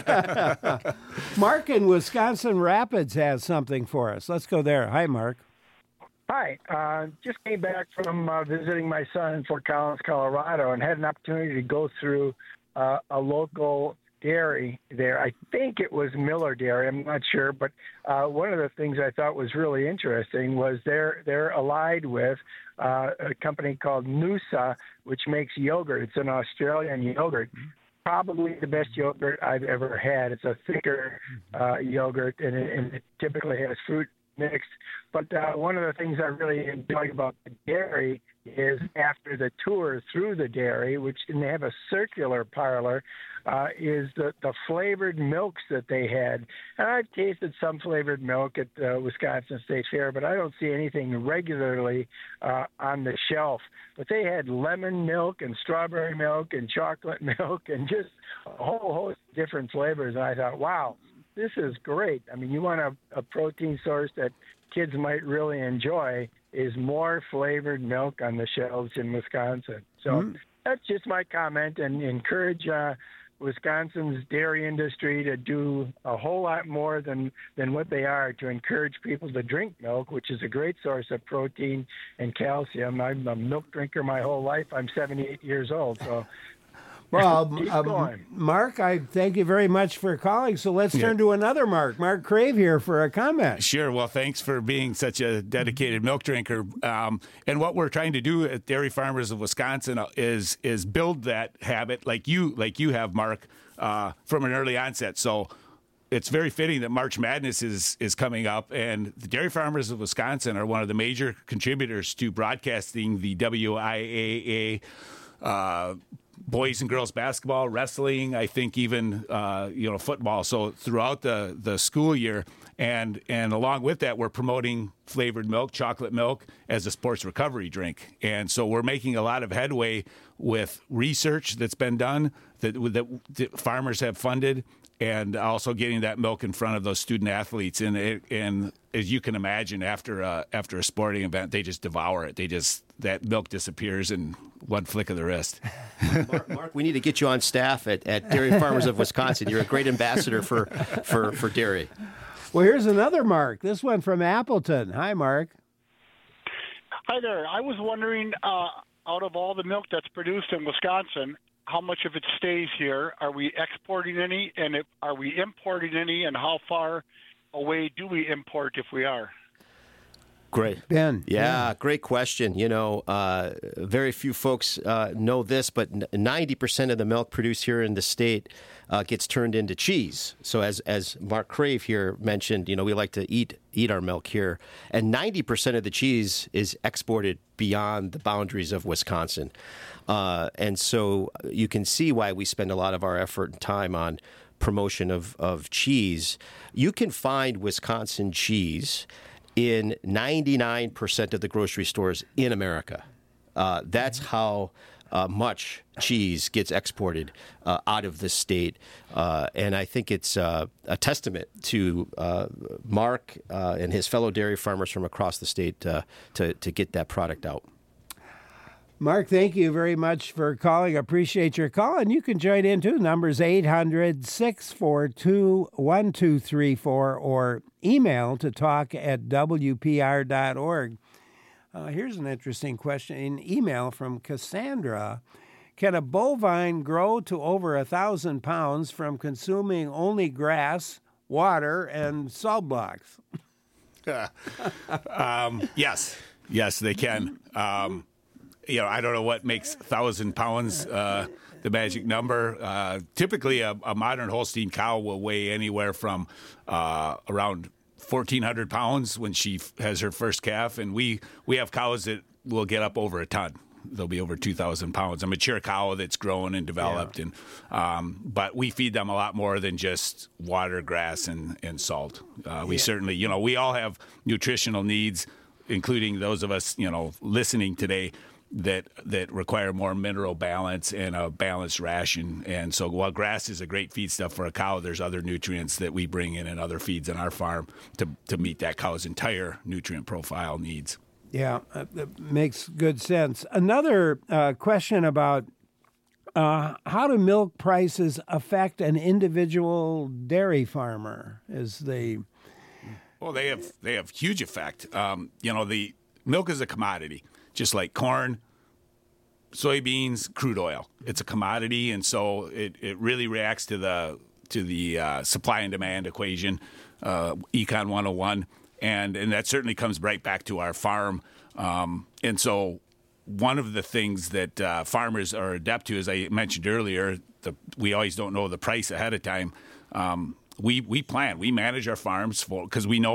Mark in Wisconsin Rapids has something for us. Let's go there. Hi, Mark. Hi, uh, just came back from uh, visiting my son in Fort Collins, Colorado, and had an opportunity to go through uh, a local dairy there. I think it was Miller Dairy. I'm not sure, but uh, one of the things I thought was really interesting was they're they're allied with uh, a company called Noosa, which makes yogurt. It's an Australian yogurt. Probably the best yogurt I've ever had. It's a thicker uh, yogurt, and it, and it typically has fruit mixed. But uh, one of the things I really enjoyed about the dairy is after the tour through the dairy, which and they have a circular parlor, uh, is the, the flavored milks that they had. And I've tasted some flavored milk at the Wisconsin State Fair, but I don't see anything regularly uh, on the shelf. But they had lemon milk and strawberry milk and chocolate milk and just a whole host of different flavors. And I thought, wow, this is great. I mean, you want a, a protein source that kids might really enjoy is more flavored milk on the shelves in Wisconsin. So mm. that's just my comment, and encourage uh, Wisconsin's dairy industry to do a whole lot more than, than what they are to encourage people to drink milk, which is a great source of protein and calcium. I'm a milk drinker my whole life. I'm seventy-eight years old, so... Well, um, Mark, I thank you very much for calling. So let's turn to another Mark. Mark Crave here for a comment. Sure. Well, thanks for being such a dedicated milk drinker. Um, and what we're trying to do at Dairy Farmers of Wisconsin is is build that habit, like you like you have, Mark, uh, from an early onset. So it's very fitting that March Madness is is coming up, and the Dairy Farmers of Wisconsin are one of the major contributors to broadcasting the W I A A. Uh, boys and girls basketball, wrestling, I think even uh, you know football. So throughout the, the school year, and and along with that, we're promoting flavored milk, chocolate milk, as a sports recovery drink. And so we're making a lot of headway with research that's been done that that, that farmers have funded, and also getting that milk in front of those student athletes. And it, and as you can imagine, after a, after a sporting event, they just devour it. They just that milk disappears in one flick of the wrist. Mark, Mark, we need to get you on staff at, at Dairy Farmers of Wisconsin. You're a great ambassador for, for, for dairy. Well, here's another Mark. This one from Appleton. Hi, Mark. Hi there. I was wondering, uh, out of all the milk that's produced in Wisconsin, how much of it stays here? Are we exporting any, and if, are we importing any, and how far away do we import if we are? Great. Ben. Yeah, yeah, great question. You know, uh, very few folks uh, know this, but ninety percent of the milk produced here in the state uh, gets turned into cheese. So as as Mark Crave here mentioned, you know, we like to eat eat our milk here. And ninety percent of the cheese is exported beyond the boundaries of Wisconsin. Uh, and so you can see why we spend a lot of our effort and time on promotion of, of cheese. You can find Wisconsin cheese in ninety-nine percent of the grocery stores in America. Uh, that's how uh, much cheese gets exported uh, out of the state. Uh, and I think it's uh, a testament to uh, Mark uh, and his fellow dairy farmers from across the state uh, to, to get that product out. Mark, thank you very much for calling. Appreciate your call. And you can join in too. Number's eight hundred, six four two, one two three four or email to talk at W P R dot org. Uh, here's an interesting question. An email from Cassandra. Can a bovine grow to over a thousand pounds from consuming only grass, water, and salt blocks? um, yes. Yes, they can. Um, You know, I don't know what makes one thousand pounds uh, the magic number. Uh, typically, a, a modern Holstein cow will weigh anywhere from uh, around fourteen hundred pounds when she f- has her first calf. And we, we have cows that will get up over a ton. They'll be over two thousand pounds. A mature cow that's grown and developed. Yeah. and um, But we feed them a lot more than just water, grass, and, and salt. Uh, we yeah. certainly, you know, we all have nutritional needs, including those of us, you know, listening today, that that require more mineral balance and a balanced ration. And so while grass is a great feed stuff for a cow, there's other nutrients that we bring in and other feeds on our farm to, to meet that cow's entire nutrient profile needs. Yeah, uh, that makes good sense. Another uh, question about uh, how do milk prices affect an individual dairy farmer? Is they... Well, they have, they have huge effect. Um, you know, the milk is a commodity. Just like corn, soybeans, crude oil, it's a commodity, and so it, it really reacts to the to the uh, supply and demand equation, uh, Econ one oh one, and and that certainly comes right back to our farm. Um, and so one of the things that uh, farmers are adept to, as I mentioned earlier, the, we always don't know the price ahead of time. Um, we we plan, we manage our farms for because we know.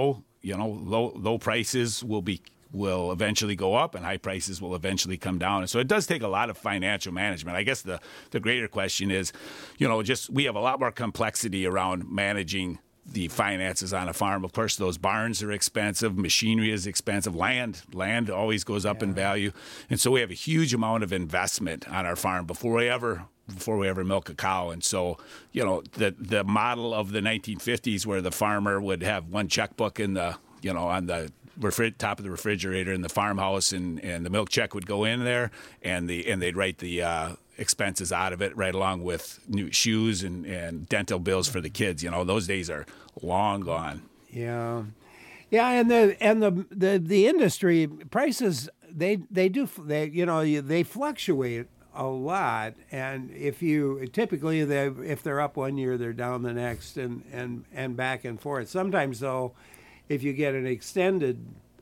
You know, low low prices will be will eventually go up, and high prices will eventually come down. And so it does take a lot of financial management. I guess the the greater question is, you know, just we have a lot more complexity around managing the finances on a farm. Of course, those barns are expensive. Machinery is expensive. Land, land always goes up yeah. in value. And so we have a huge amount of investment on our farm before we ever before we ever milk a cow. And so, you know, the the model of the nineteen fifties where the farmer would have one checkbook in the, you know, on the refri- top of the refrigerator in the farmhouse, and, and the milk check would go in there, and the and they'd write the uh, expenses out of it right along with new shoes and, and dental bills for the kids. You know, those days are long gone. Yeah. Yeah, and the and the the, the industry prices they they do they you know they fluctuate a lot, and if you typically they if they're up one year they're down the next, and and and back and forth. Sometimes though, if you get an extended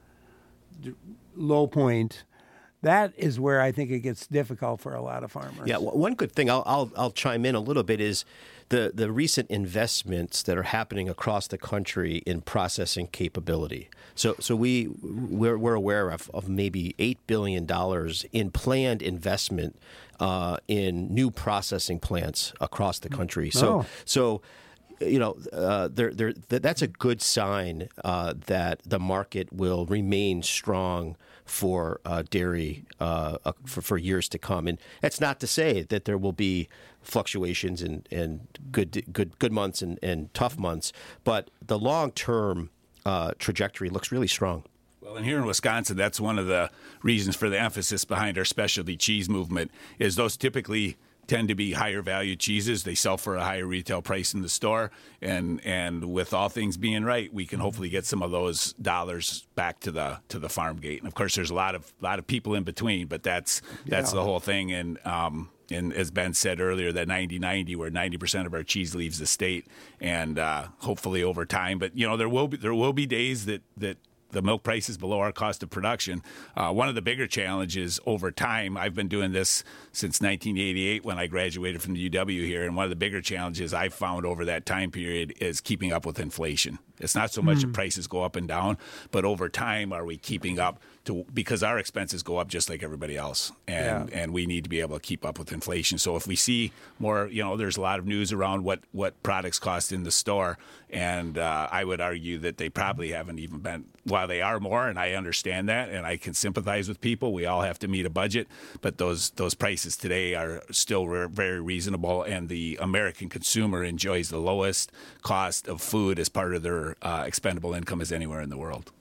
low point, that is where I think it gets difficult for a lot of farmers. Yeah, one good thing I'll I'll, I'll chime in a little bit is the the recent investments that are happening across the country in processing capability. So so we we're, we're aware of, of maybe eight billion dollars in planned investment uh, in new processing plants across the country. So Oh. so. You know, uh, there, there, th- that's a good sign uh, that the market will remain strong for uh, dairy uh, uh, for, for years to come. And that's not to say that there will be fluctuations and, and good good good months and, and tough months, but the long term uh, trajectory looks really strong. Well, and here in Wisconsin, that's one of the reasons for the emphasis behind our specialty cheese movement is those typically tend to be higher value cheeses. They sell for a higher retail price in the store. And and with all things being right, we can hopefully get some of those dollars back to the to the farm gate. And of course, there's a lot of lot of people in between, but that's that's Yeah. the whole thing. And um, and as Ben said earlier, that ninety ninety, where ninety percent of our cheese leaves the state, and uh, hopefully over time. But you know, there will be there will be days that that. the milk price is below our cost of production. Uh, one of the bigger challenges over time, I've been doing this since nineteen eighty-eight when I graduated from the U W here, and one of the bigger challenges I've found over that time period is keeping up with inflation. It's not so much Hmm. that prices go up and down, but over time, are we keeping up to because our expenses go up just like everybody else, and Yeah. and we need to be able to keep up with inflation. So if we see more, you know, there's a lot of news around what what products cost in the store, and uh, I would argue that they probably haven't even been. While they are more, and I understand that, and I can sympathize with people. We all have to meet a budget, but those those prices today are still re- very reasonable, and the American consumer enjoys the lowest cost of food as part of their uh, expendable income as anywhere in the world.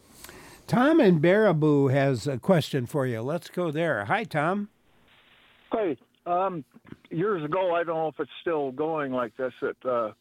Tom in Baraboo has a question for you. Let's go there. Hi, Tom. Hey, um, years ago, I don't know if it's still going like this, that uh,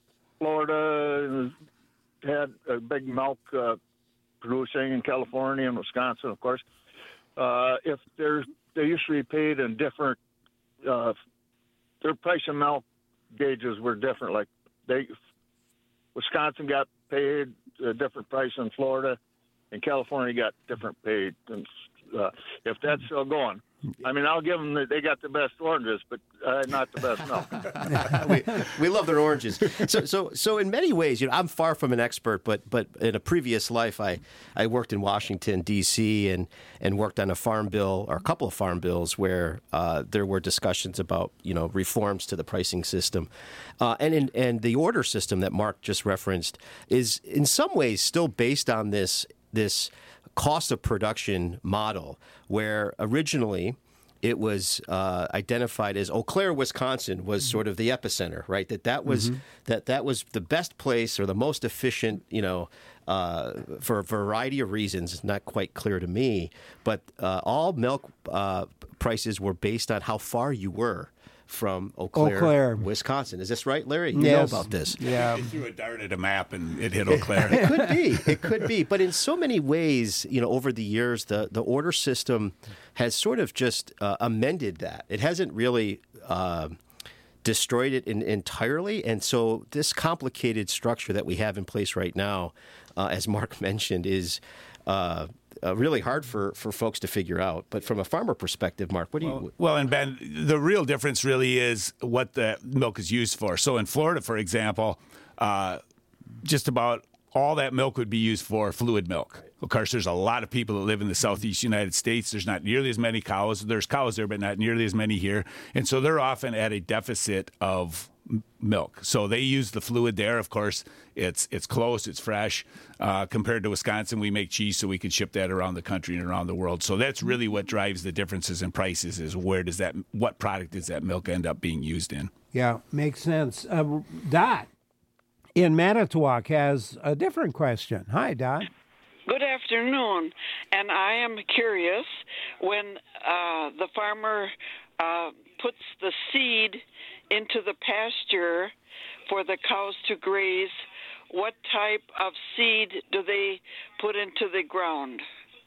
Florida had a big milk uh, producing in California and Wisconsin, of course. Uh, if there's, they used to be paid in different, uh, their price of milk gauges were different. Like they, Wisconsin got paid a different price than Florida, and California got different paid. And uh, if that's still going, I mean, I'll give them that they got the best oranges, but uh, not the best milk. we, we love their oranges. So, so, so in many ways, you know, I'm far from an expert, but but in a previous life, I, I worked in Washington D C and and worked on a farm bill or a couple of farm bills where uh, there were discussions about you know reforms to the pricing system, uh, and in, and the order system that Mark just referenced is in some ways still based on this this. cost of production model, where originally it was uh, identified as Eau Claire, Wisconsin, was sort of the epicenter, right? That that was Mm-hmm. that that was the best place or the most efficient, you know, uh, for a variety of reasons. It's not quite clear to me, but uh, all milk uh, prices were based on how far you were from Eau Claire, Eau Claire. Wisconsin. Is this right, Larry? You Yes. know about this. Yeah. They threw a dart at a map and it hit Eau Claire. It could be. It could be. But in so many ways, you know, over the years, the, the order system has sort of just uh, amended that. It hasn't really uh, destroyed it in, entirely. And so this complicated structure that we have in place right now, uh, as Mark mentioned, is uh, uh, really hard for, for folks to figure out. But from a farmer perspective, Mark, what do you... Well, and Ben, the real difference really is what the milk is used for. So in Florida, for example, uh, just about all that milk would be used for fluid milk. Of course, there's a lot of people that live in the southeast United States. There's not nearly as many cows. There's cows there, but not nearly as many here. And so they're often at a deficit of m- milk. So they use the fluid there. Of course, it's it's close, it's fresh. Uh, compared to Wisconsin, we make cheese, so we can ship that around the country and around the world. So that's really what drives the differences in prices, is where does that, what product does that milk end up being used in? Yeah, makes sense. Uh, Dot in Manitowoc has a different question. Hi, Dot. Good afternoon, and I am curious, when uh, the farmer uh, puts the seed into the pasture for the cows to graze, what type of seed do they put into the ground?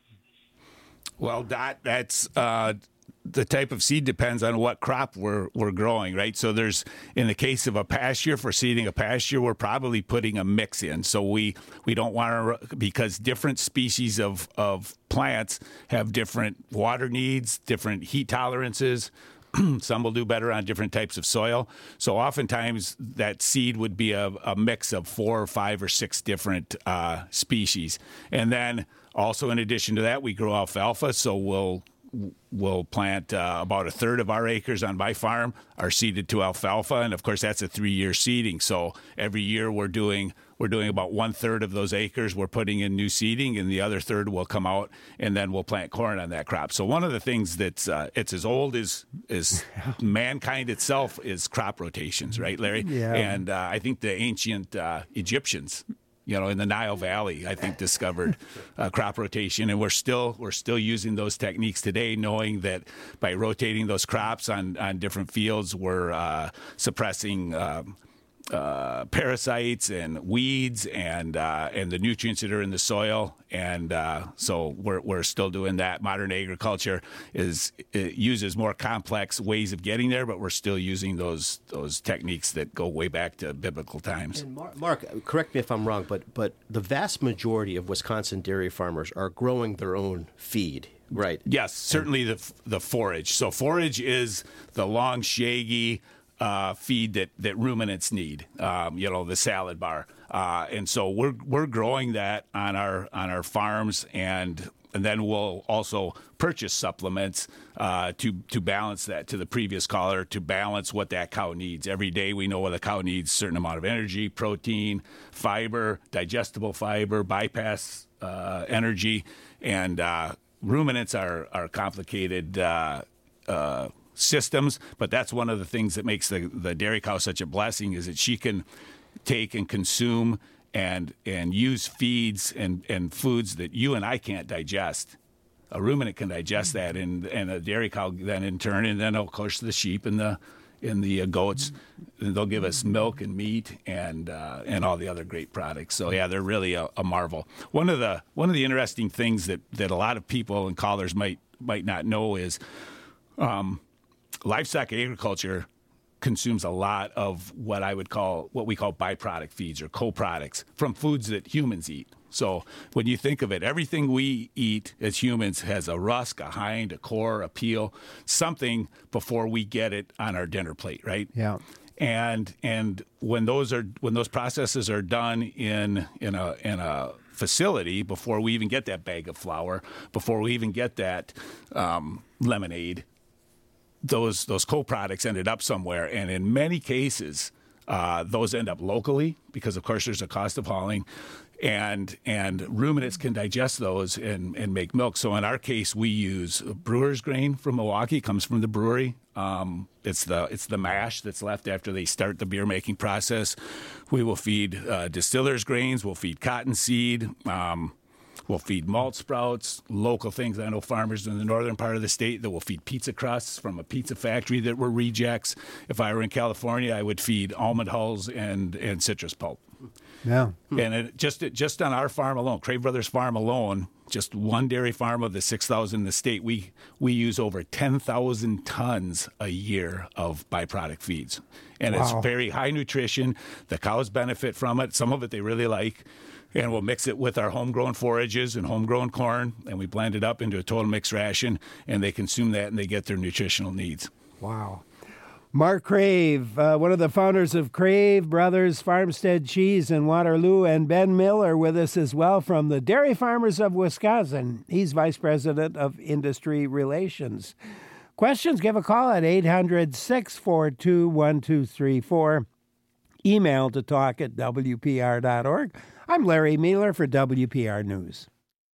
Well, Dot, that's uh, the type of seed depends on what crop we're we're growing, right? So there's, in the case of a pasture, for seeding a pasture, we're probably putting a mix in. So we, we don't want to, because different species of, of plants have different water needs, different heat tolerances. Some will do better on different types of soil. So oftentimes that seed would be a, a mix of four or five or six different uh, species. And then also, in addition to that, we grow alfalfa. So we'll we'll plant uh, about a third of our acres on my farm are seeded to alfalfa. And of course, that's a three-year seeding. So every year we're doing we're doing about one third of those acres. We're putting in new seeding, and the other third will come out, and then we'll plant corn on that crop. So one of the things that's uh, it's as old as as mankind itself is crop rotations, right, Larry? Yeah. And uh, I think the ancient uh, Egyptians, you know, in the Nile Valley, I think discovered uh, crop rotation, and we're still we're still using those techniques today, knowing that by rotating those crops on, on different fields, we're uh, suppressing um, uh, parasites and weeds and uh, and the nutrients that are in the soil, and uh, so we're we're still doing that. Modern agriculture is it uses more complex ways of getting there, but we're still using those those techniques that go way back to biblical times. And Mark, Mark, correct me if I'm wrong, but but the vast majority of Wisconsin dairy farmers are growing their own feed, right? Yes, certainly the the forage. So forage is the long, shaggy Uh, feed that, that ruminants need, um, you know, the salad bar, uh, and so we're we're growing that on our on our farms, and and then we'll also purchase supplements uh, to to balance that. To the previous caller, to balance what that cow needs every day. We know what the cow needs: a certain amount of energy, protein, fiber, digestible fiber, bypass uh, energy, and uh, ruminants are are complicated. Uh, uh, systems, but that's one of the things that makes the, the dairy cow such a blessing, is that she can take and consume and and use feeds and, and foods that you and I can't digest. A ruminant can digest that, and and a dairy cow then in turn, and then of course the sheep and the and the uh, goats, and they'll give us milk and meat and uh, and all the other great products. So yeah, they're really a, a marvel. One of the one of the interesting things that, that a lot of people and callers might might not know is um, livestock agriculture consumes a lot of what I would call, what we call byproduct feeds or co-products from foods that humans eat. So when you think of it, everything we eat as humans has a rusk, a hind, a core, a peel, something before we get it on our dinner plate, right? Yeah. And and when those are when those processes are done in in a in a facility, before we even get that bag of flour, before we even get that um, lemonade, those those co-products ended up somewhere, and in many cases, uh, those end up locally because, of course, there's a cost of hauling, and and ruminants can digest those and, and make milk. So in our case, we use brewer's grain from Milwaukee. It comes from the brewery. Um, it's the it's the mash that's left after they start the beer making process. We will feed uh, distillers' grains. We'll feed cottonseed. Um, We'll feed malt sprouts, local things. I know farmers in the northern part of the state that will feed pizza crusts from a pizza factory that were rejects. If I were in California, I would feed almond hulls and, and citrus pulp. Yeah. And it, just just on our farm alone, Crave Brothers Farm alone, just one dairy farm of the six thousand in the state, we, we use over ten thousand tons a year of byproduct feeds. And wow. It's very high nutrition. The cows benefit from it. Some of it they really like. And we'll mix it with our homegrown forages and homegrown corn, and we blend it up into a total mixed ration, and they consume that, and they get their nutritional needs. Wow. Mark Crave, uh, one of the founders of Crave Brothers Farmstead Cheese in Waterloo, and Ben Miller with us as well from the Dairy Farmers of Wisconsin. He's Vice President of Industry Relations. Questions, give a call at eight hundred, six four two, one two three four. Email to talk at W P R dot org. I'm Larry Mueller for W P R News.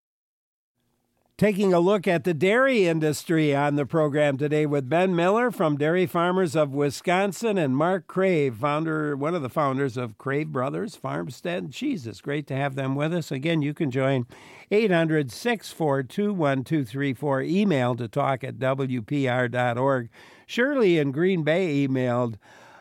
Taking a look at the dairy industry on the program today with Ben Miller from Dairy Farmers of Wisconsin and Mark Crave, founder, one of the founders of Crave Brothers Farmstead Cheeses. Great to have them with us. Again, you can join eight hundred, six four two, one two three four. Email to talk at W P R dot org. Shirley in Green Bay emailed,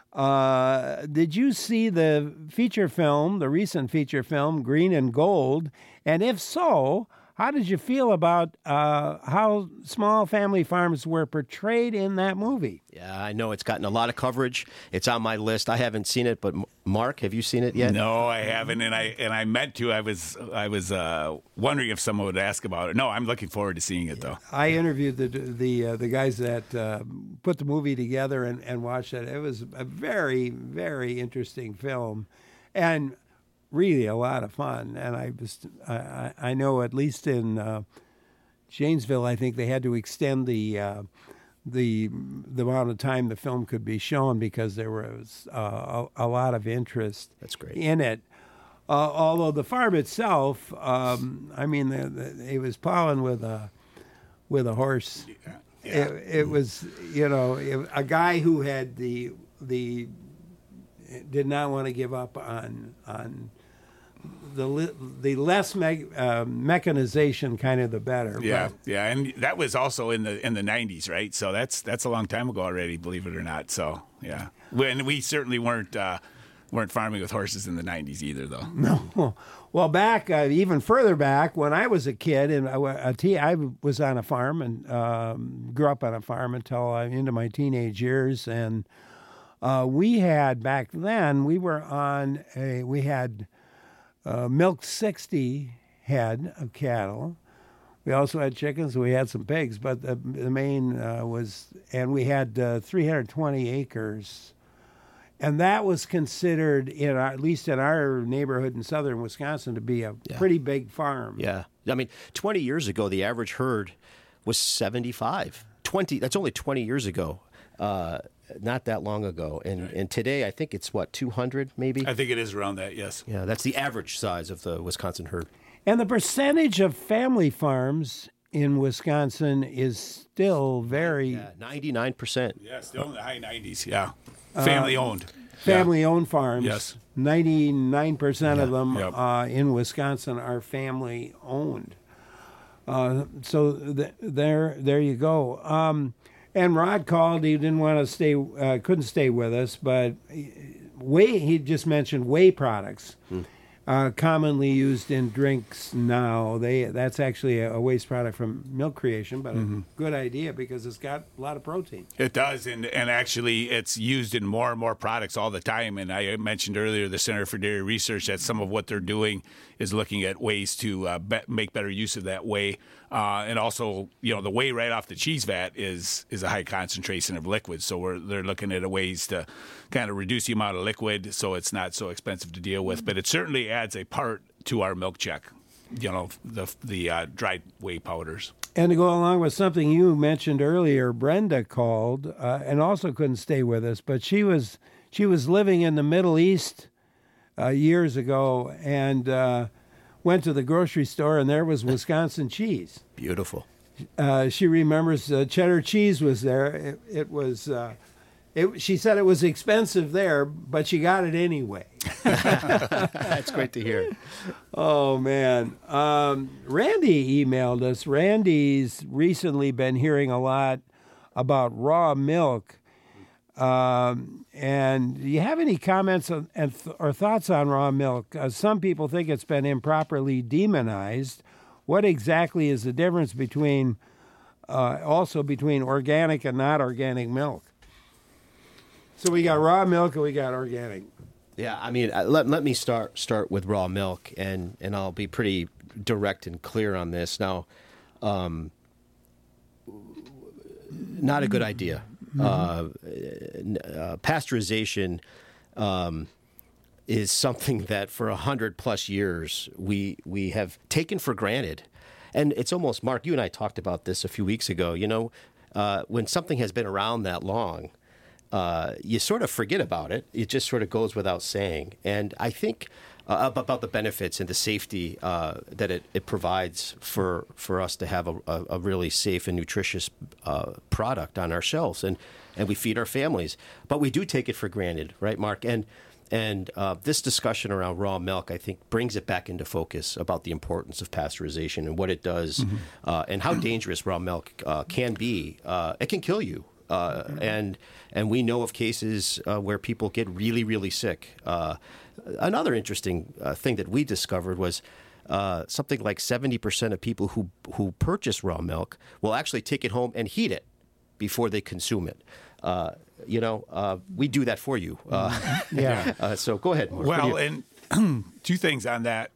uh, did you see the feature film, the recent feature film, Green and Gold? And if so, how did you feel about uh, how small family farms were portrayed in that movie? Yeah, I know it's gotten a lot of coverage. It's on my list. I haven't seen it, but Mark, have you seen it yet? No, I haven't, and I and I meant to. I was I was uh, wondering if someone would ask about it. No, I'm looking forward to seeing it though. I interviewed the the uh, the guys that uh, put the movie together and, and watched it. It was a very very interesting film, and really a lot of fun. And I was, I, I know at least in uh, Janesville, I think they had to extend the uh, the the amount of time the film could be shown because there was uh, a, a lot of interest. That's great. In it. Uh, although the farm itself, um, I mean, the, the, it was plowing with a with a horse. Yeah. Yeah. It, it was, you know, it, a guy who had the the did not want to give up on on the the less me, uh, mechanization, kind of the better. Yeah, but, yeah, and that was also in the in the nineties, right? So that's that's a long time ago already, believe it or not. So yeah, when we certainly weren't uh, weren't farming with horses in the nineties either, though. No, well, back uh, even further back when I was a kid, and I, I was on a farm and um, grew up on a farm until I, into my teenage years, and uh, we had back then we were on a we had. Uh, milked sixty head of cattle. We also had chickens. We had some pigs, but the, the main uh, was, and we had uh, three hundred twenty acres, and that was considered, in our, at least in our neighborhood in southern Wisconsin, to be a Yeah. pretty big farm. Yeah. I mean, twenty years ago, the average herd was seventy-five. twenty, that's only twenty years ago. Uh, not that long ago. And Right. and today, I think it's, what, two hundred maybe? I think it is around that. Yes. Yeah, that's the average size of the Wisconsin herd. And the percentage of family farms in Wisconsin is still very Yeah, ninety-nine percent. Yeah, still in the high nineties. Yeah, family owned. family-owned farms. Yes. ninety-nine percent of them Yep. uh, in Wisconsin are family-owned. Uh, so th- there, there you go. Um, and Rod called. He didn't want to stay, uh, couldn't stay with us, but whey. He just mentioned whey products, Hmm. uh, commonly used in drinks now. They that's actually a, a waste product from milk creation, but Mm-hmm. a good idea because it's got a lot of protein. It does, and and actually, it's used in more and more products all the time. And I mentioned earlier the Center for Dairy Research that some of what they're doing is looking at ways to uh, be- make better use of that whey, uh, and also, you know, the whey right off the cheese vat is is a high concentration of liquid. So we're they're looking at ways to kind of reduce the amount of liquid so it's not so expensive to deal with. But it certainly adds a part to our milk check. You know, the the uh, dried whey powders. And to go along with something you mentioned earlier, Brenda called uh, and also couldn't stay with us, but she was she was living in the Middle East uh, years ago and uh, went to the grocery store, and there was Wisconsin cheese. Beautiful. Uh, she remembers uh, cheddar cheese was there. It, it was. Uh, it, she said it was expensive there, but she got it anyway. That's great to hear. Oh, man. Um, Randy emailed us. Randy's recently been hearing a lot about raw milk. Um, and do you have any comments on, and th- or thoughts on raw milk? Uh, some people think it's been improperly demonized. What exactly is the difference between, uh, also between organic and not organic milk? So we got raw milk and we got organic. Yeah, I mean, uh, let let me start start with raw milk, and, and I'll be pretty direct and clear on this. Now, um, not a good idea. Mm-hmm. Uh, uh, pasteurization um, is something that for a hundred plus years we we have taken for granted, and it's almost, Mark, you and I talked about this a few weeks ago. You know, uh, when something has been around that long, uh, you sort of forget about it. It just sort of goes without saying, and I think. Uh, about the benefits and the safety uh, that it, it provides for for us to have a, a, a really safe and nutritious uh, product on our shelves, and, and we feed our families. But we do take it for granted, right, Mark? And and uh, this discussion around raw milk, I think, brings it back into focus about the importance of pasteurization and what it does, mm-hmm. uh, and how dangerous raw milk uh, can be. Uh, it can kill you. Uh, and and we know of cases uh, where people get really, really sick. Uh, another interesting uh, thing that we discovered was uh, something like seventy percent of people who, who purchase raw milk will actually take it home and heat it before they consume it. Uh, you know, uh, we do that for you. Uh, yeah. Uh, so go ahead, Mark. Well, and two things on that.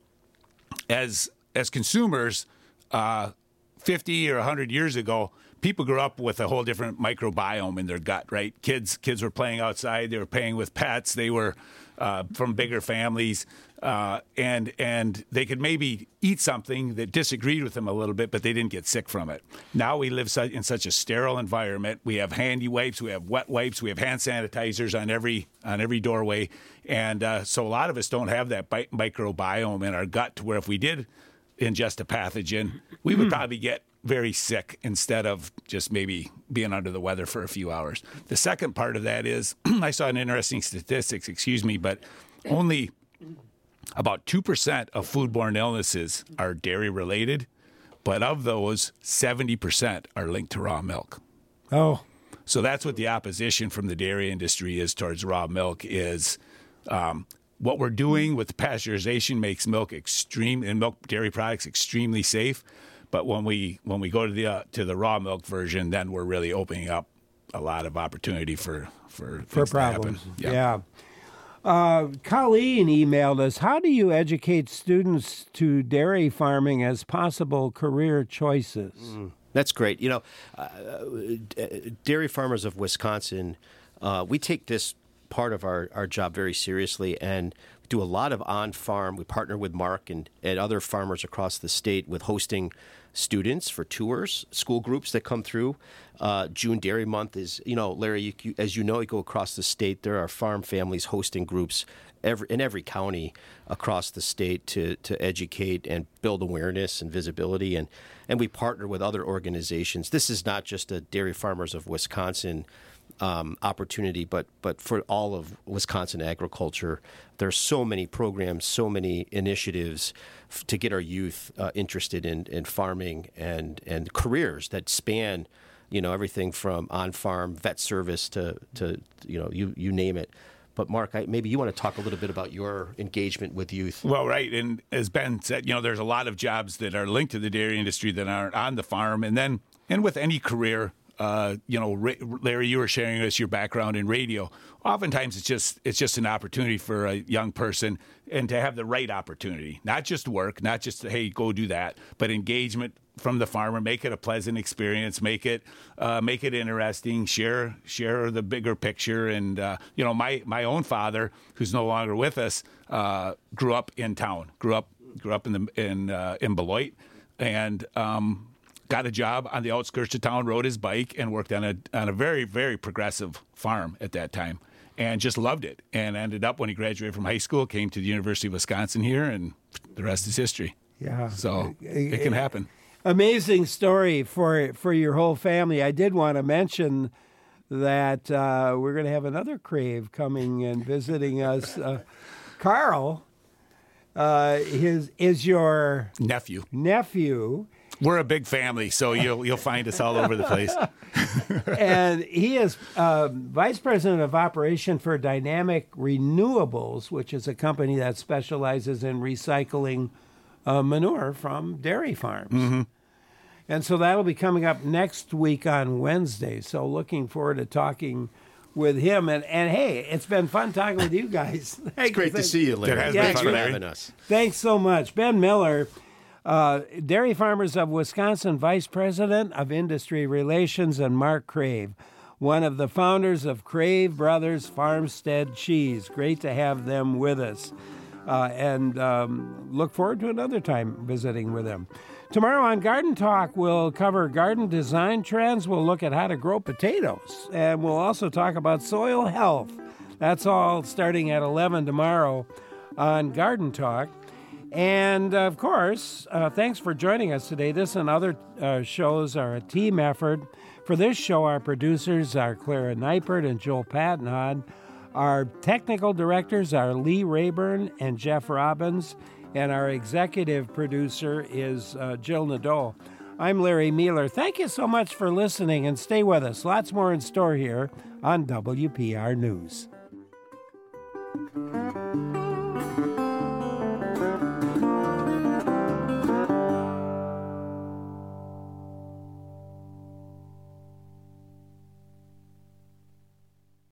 As as consumers, uh, fifty or one hundred years ago, people grew up with a whole different microbiome in their gut, right? Kids kids were playing outside. They were playing with pets. They were uh, from bigger families. Uh, and and they could maybe eat something that disagreed with them a little bit, but they didn't get sick from it. Now we live in such a sterile environment. We have handy wipes. We have wet wipes. We have hand sanitizers on every on every doorway. And uh, so a lot of us don't have that bi- microbiome in our gut to where if we did ingest a pathogen, we would probably get very sick instead of just maybe being under the weather for a few hours. The second part of that is, I saw an interesting statistics, excuse me, but only about two percent of foodborne illnesses are dairy related, but of those, seventy percent are linked to raw milk. Oh. So that's what the opposition from the dairy industry is towards raw milk is um, what we're doing with pasteurization makes milk extreme and milk dairy products extremely safe. But when we when we go to the uh, to the raw milk version, then we're really opening up a lot of opportunity for for for problems. Yeah. yeah. Uh, Colleen emailed us. How do you educate students to dairy farming as possible career choices? Mm, that's great. You know, uh, Dairy Farmers of Wisconsin, uh, we take this part of our, our job very seriously and do a lot of on-farm. We partner with Mark and, and other farmers across the state with hosting students for tours, school groups that come through. Uh, June Dairy Month is, you know, Larry, you, you, as you know, you go across the state, there are farm families hosting groups every, in every county across the state to, to educate and build awareness and visibility. And, and we partner with other organizations. This is not just a Dairy Farmers of Wisconsin Um, opportunity, but but for all of Wisconsin agriculture. There's so many programs, so many initiatives f- to get our youth uh, interested in, in farming and, and careers that span, you know, everything from on-farm vet service to, to you know, you, you name it. But Mark, I, maybe you want to talk a little bit about your engagement with youth. Well, right. And as Ben said, you know, there's a lot of jobs that are linked to the dairy industry that aren't on the farm. And then, and with any career, Uh, you know, Larry, you were sharing us your background in radio. Oftentimes, it's just it's just an opportunity for a young person, and to have the right opportunity, not just work, not just hey, go do that, but engagement from the farmer. Make it a pleasant experience. Make it uh, make it interesting. Share share the bigger picture. And uh, you know, my my own father, who's no longer with us, uh, grew up in town. Grew up grew up in the in uh, in Beloit, and. Um, Got a job on the outskirts of town, rode his bike, and worked on a on a very, very progressive farm at that time, and just loved it. And ended up, when he graduated from high school, came to the University of Wisconsin here, and the rest is history. Yeah. So it can happen. Amazing story for for your whole family. I did want to mention that uh, we're going to have another Crave coming and visiting us. Uh, Carl uh, his, is your nephew. Nephew. We're a big family, so you'll you'll find us all over the place. And he is uh, Vice President of Operation for Dynamic Renewables, which is a company that specializes in recycling uh, manure from dairy farms. Mm-hmm. And so that'll be coming up next week on Wednesday. So looking forward to talking with him. And, and hey, it's been fun talking with you guys. It's great to see you, Larry. Yeah, Thanks for having us. Thanks so much. Ben Miller, Uh, Dairy Farmers of Wisconsin Vice President of Industry Relations, and Mark Crave. one of the founders of Crave Brothers Farmstead Cheese. Great to have them with us. Uh, and um, look forward to another time visiting with them. Tomorrow on Garden Talk, we'll cover garden design trends. We'll look at how to grow potatoes. And we'll also talk about soil health. That's all starting at eleven tomorrow on Garden Talk. And, of course, uh, thanks for joining us today. This and other uh, shows are a team effort. For this show, our producers are Clara Neipert and Joel Patnod. Our technical directors are Lee Rayburn and Jeff Robbins. And our executive producer is uh, Jill Nadeau. I'm Larry Mueller. Thank you so much for listening, and stay with us. Lots more in store here on W P R News.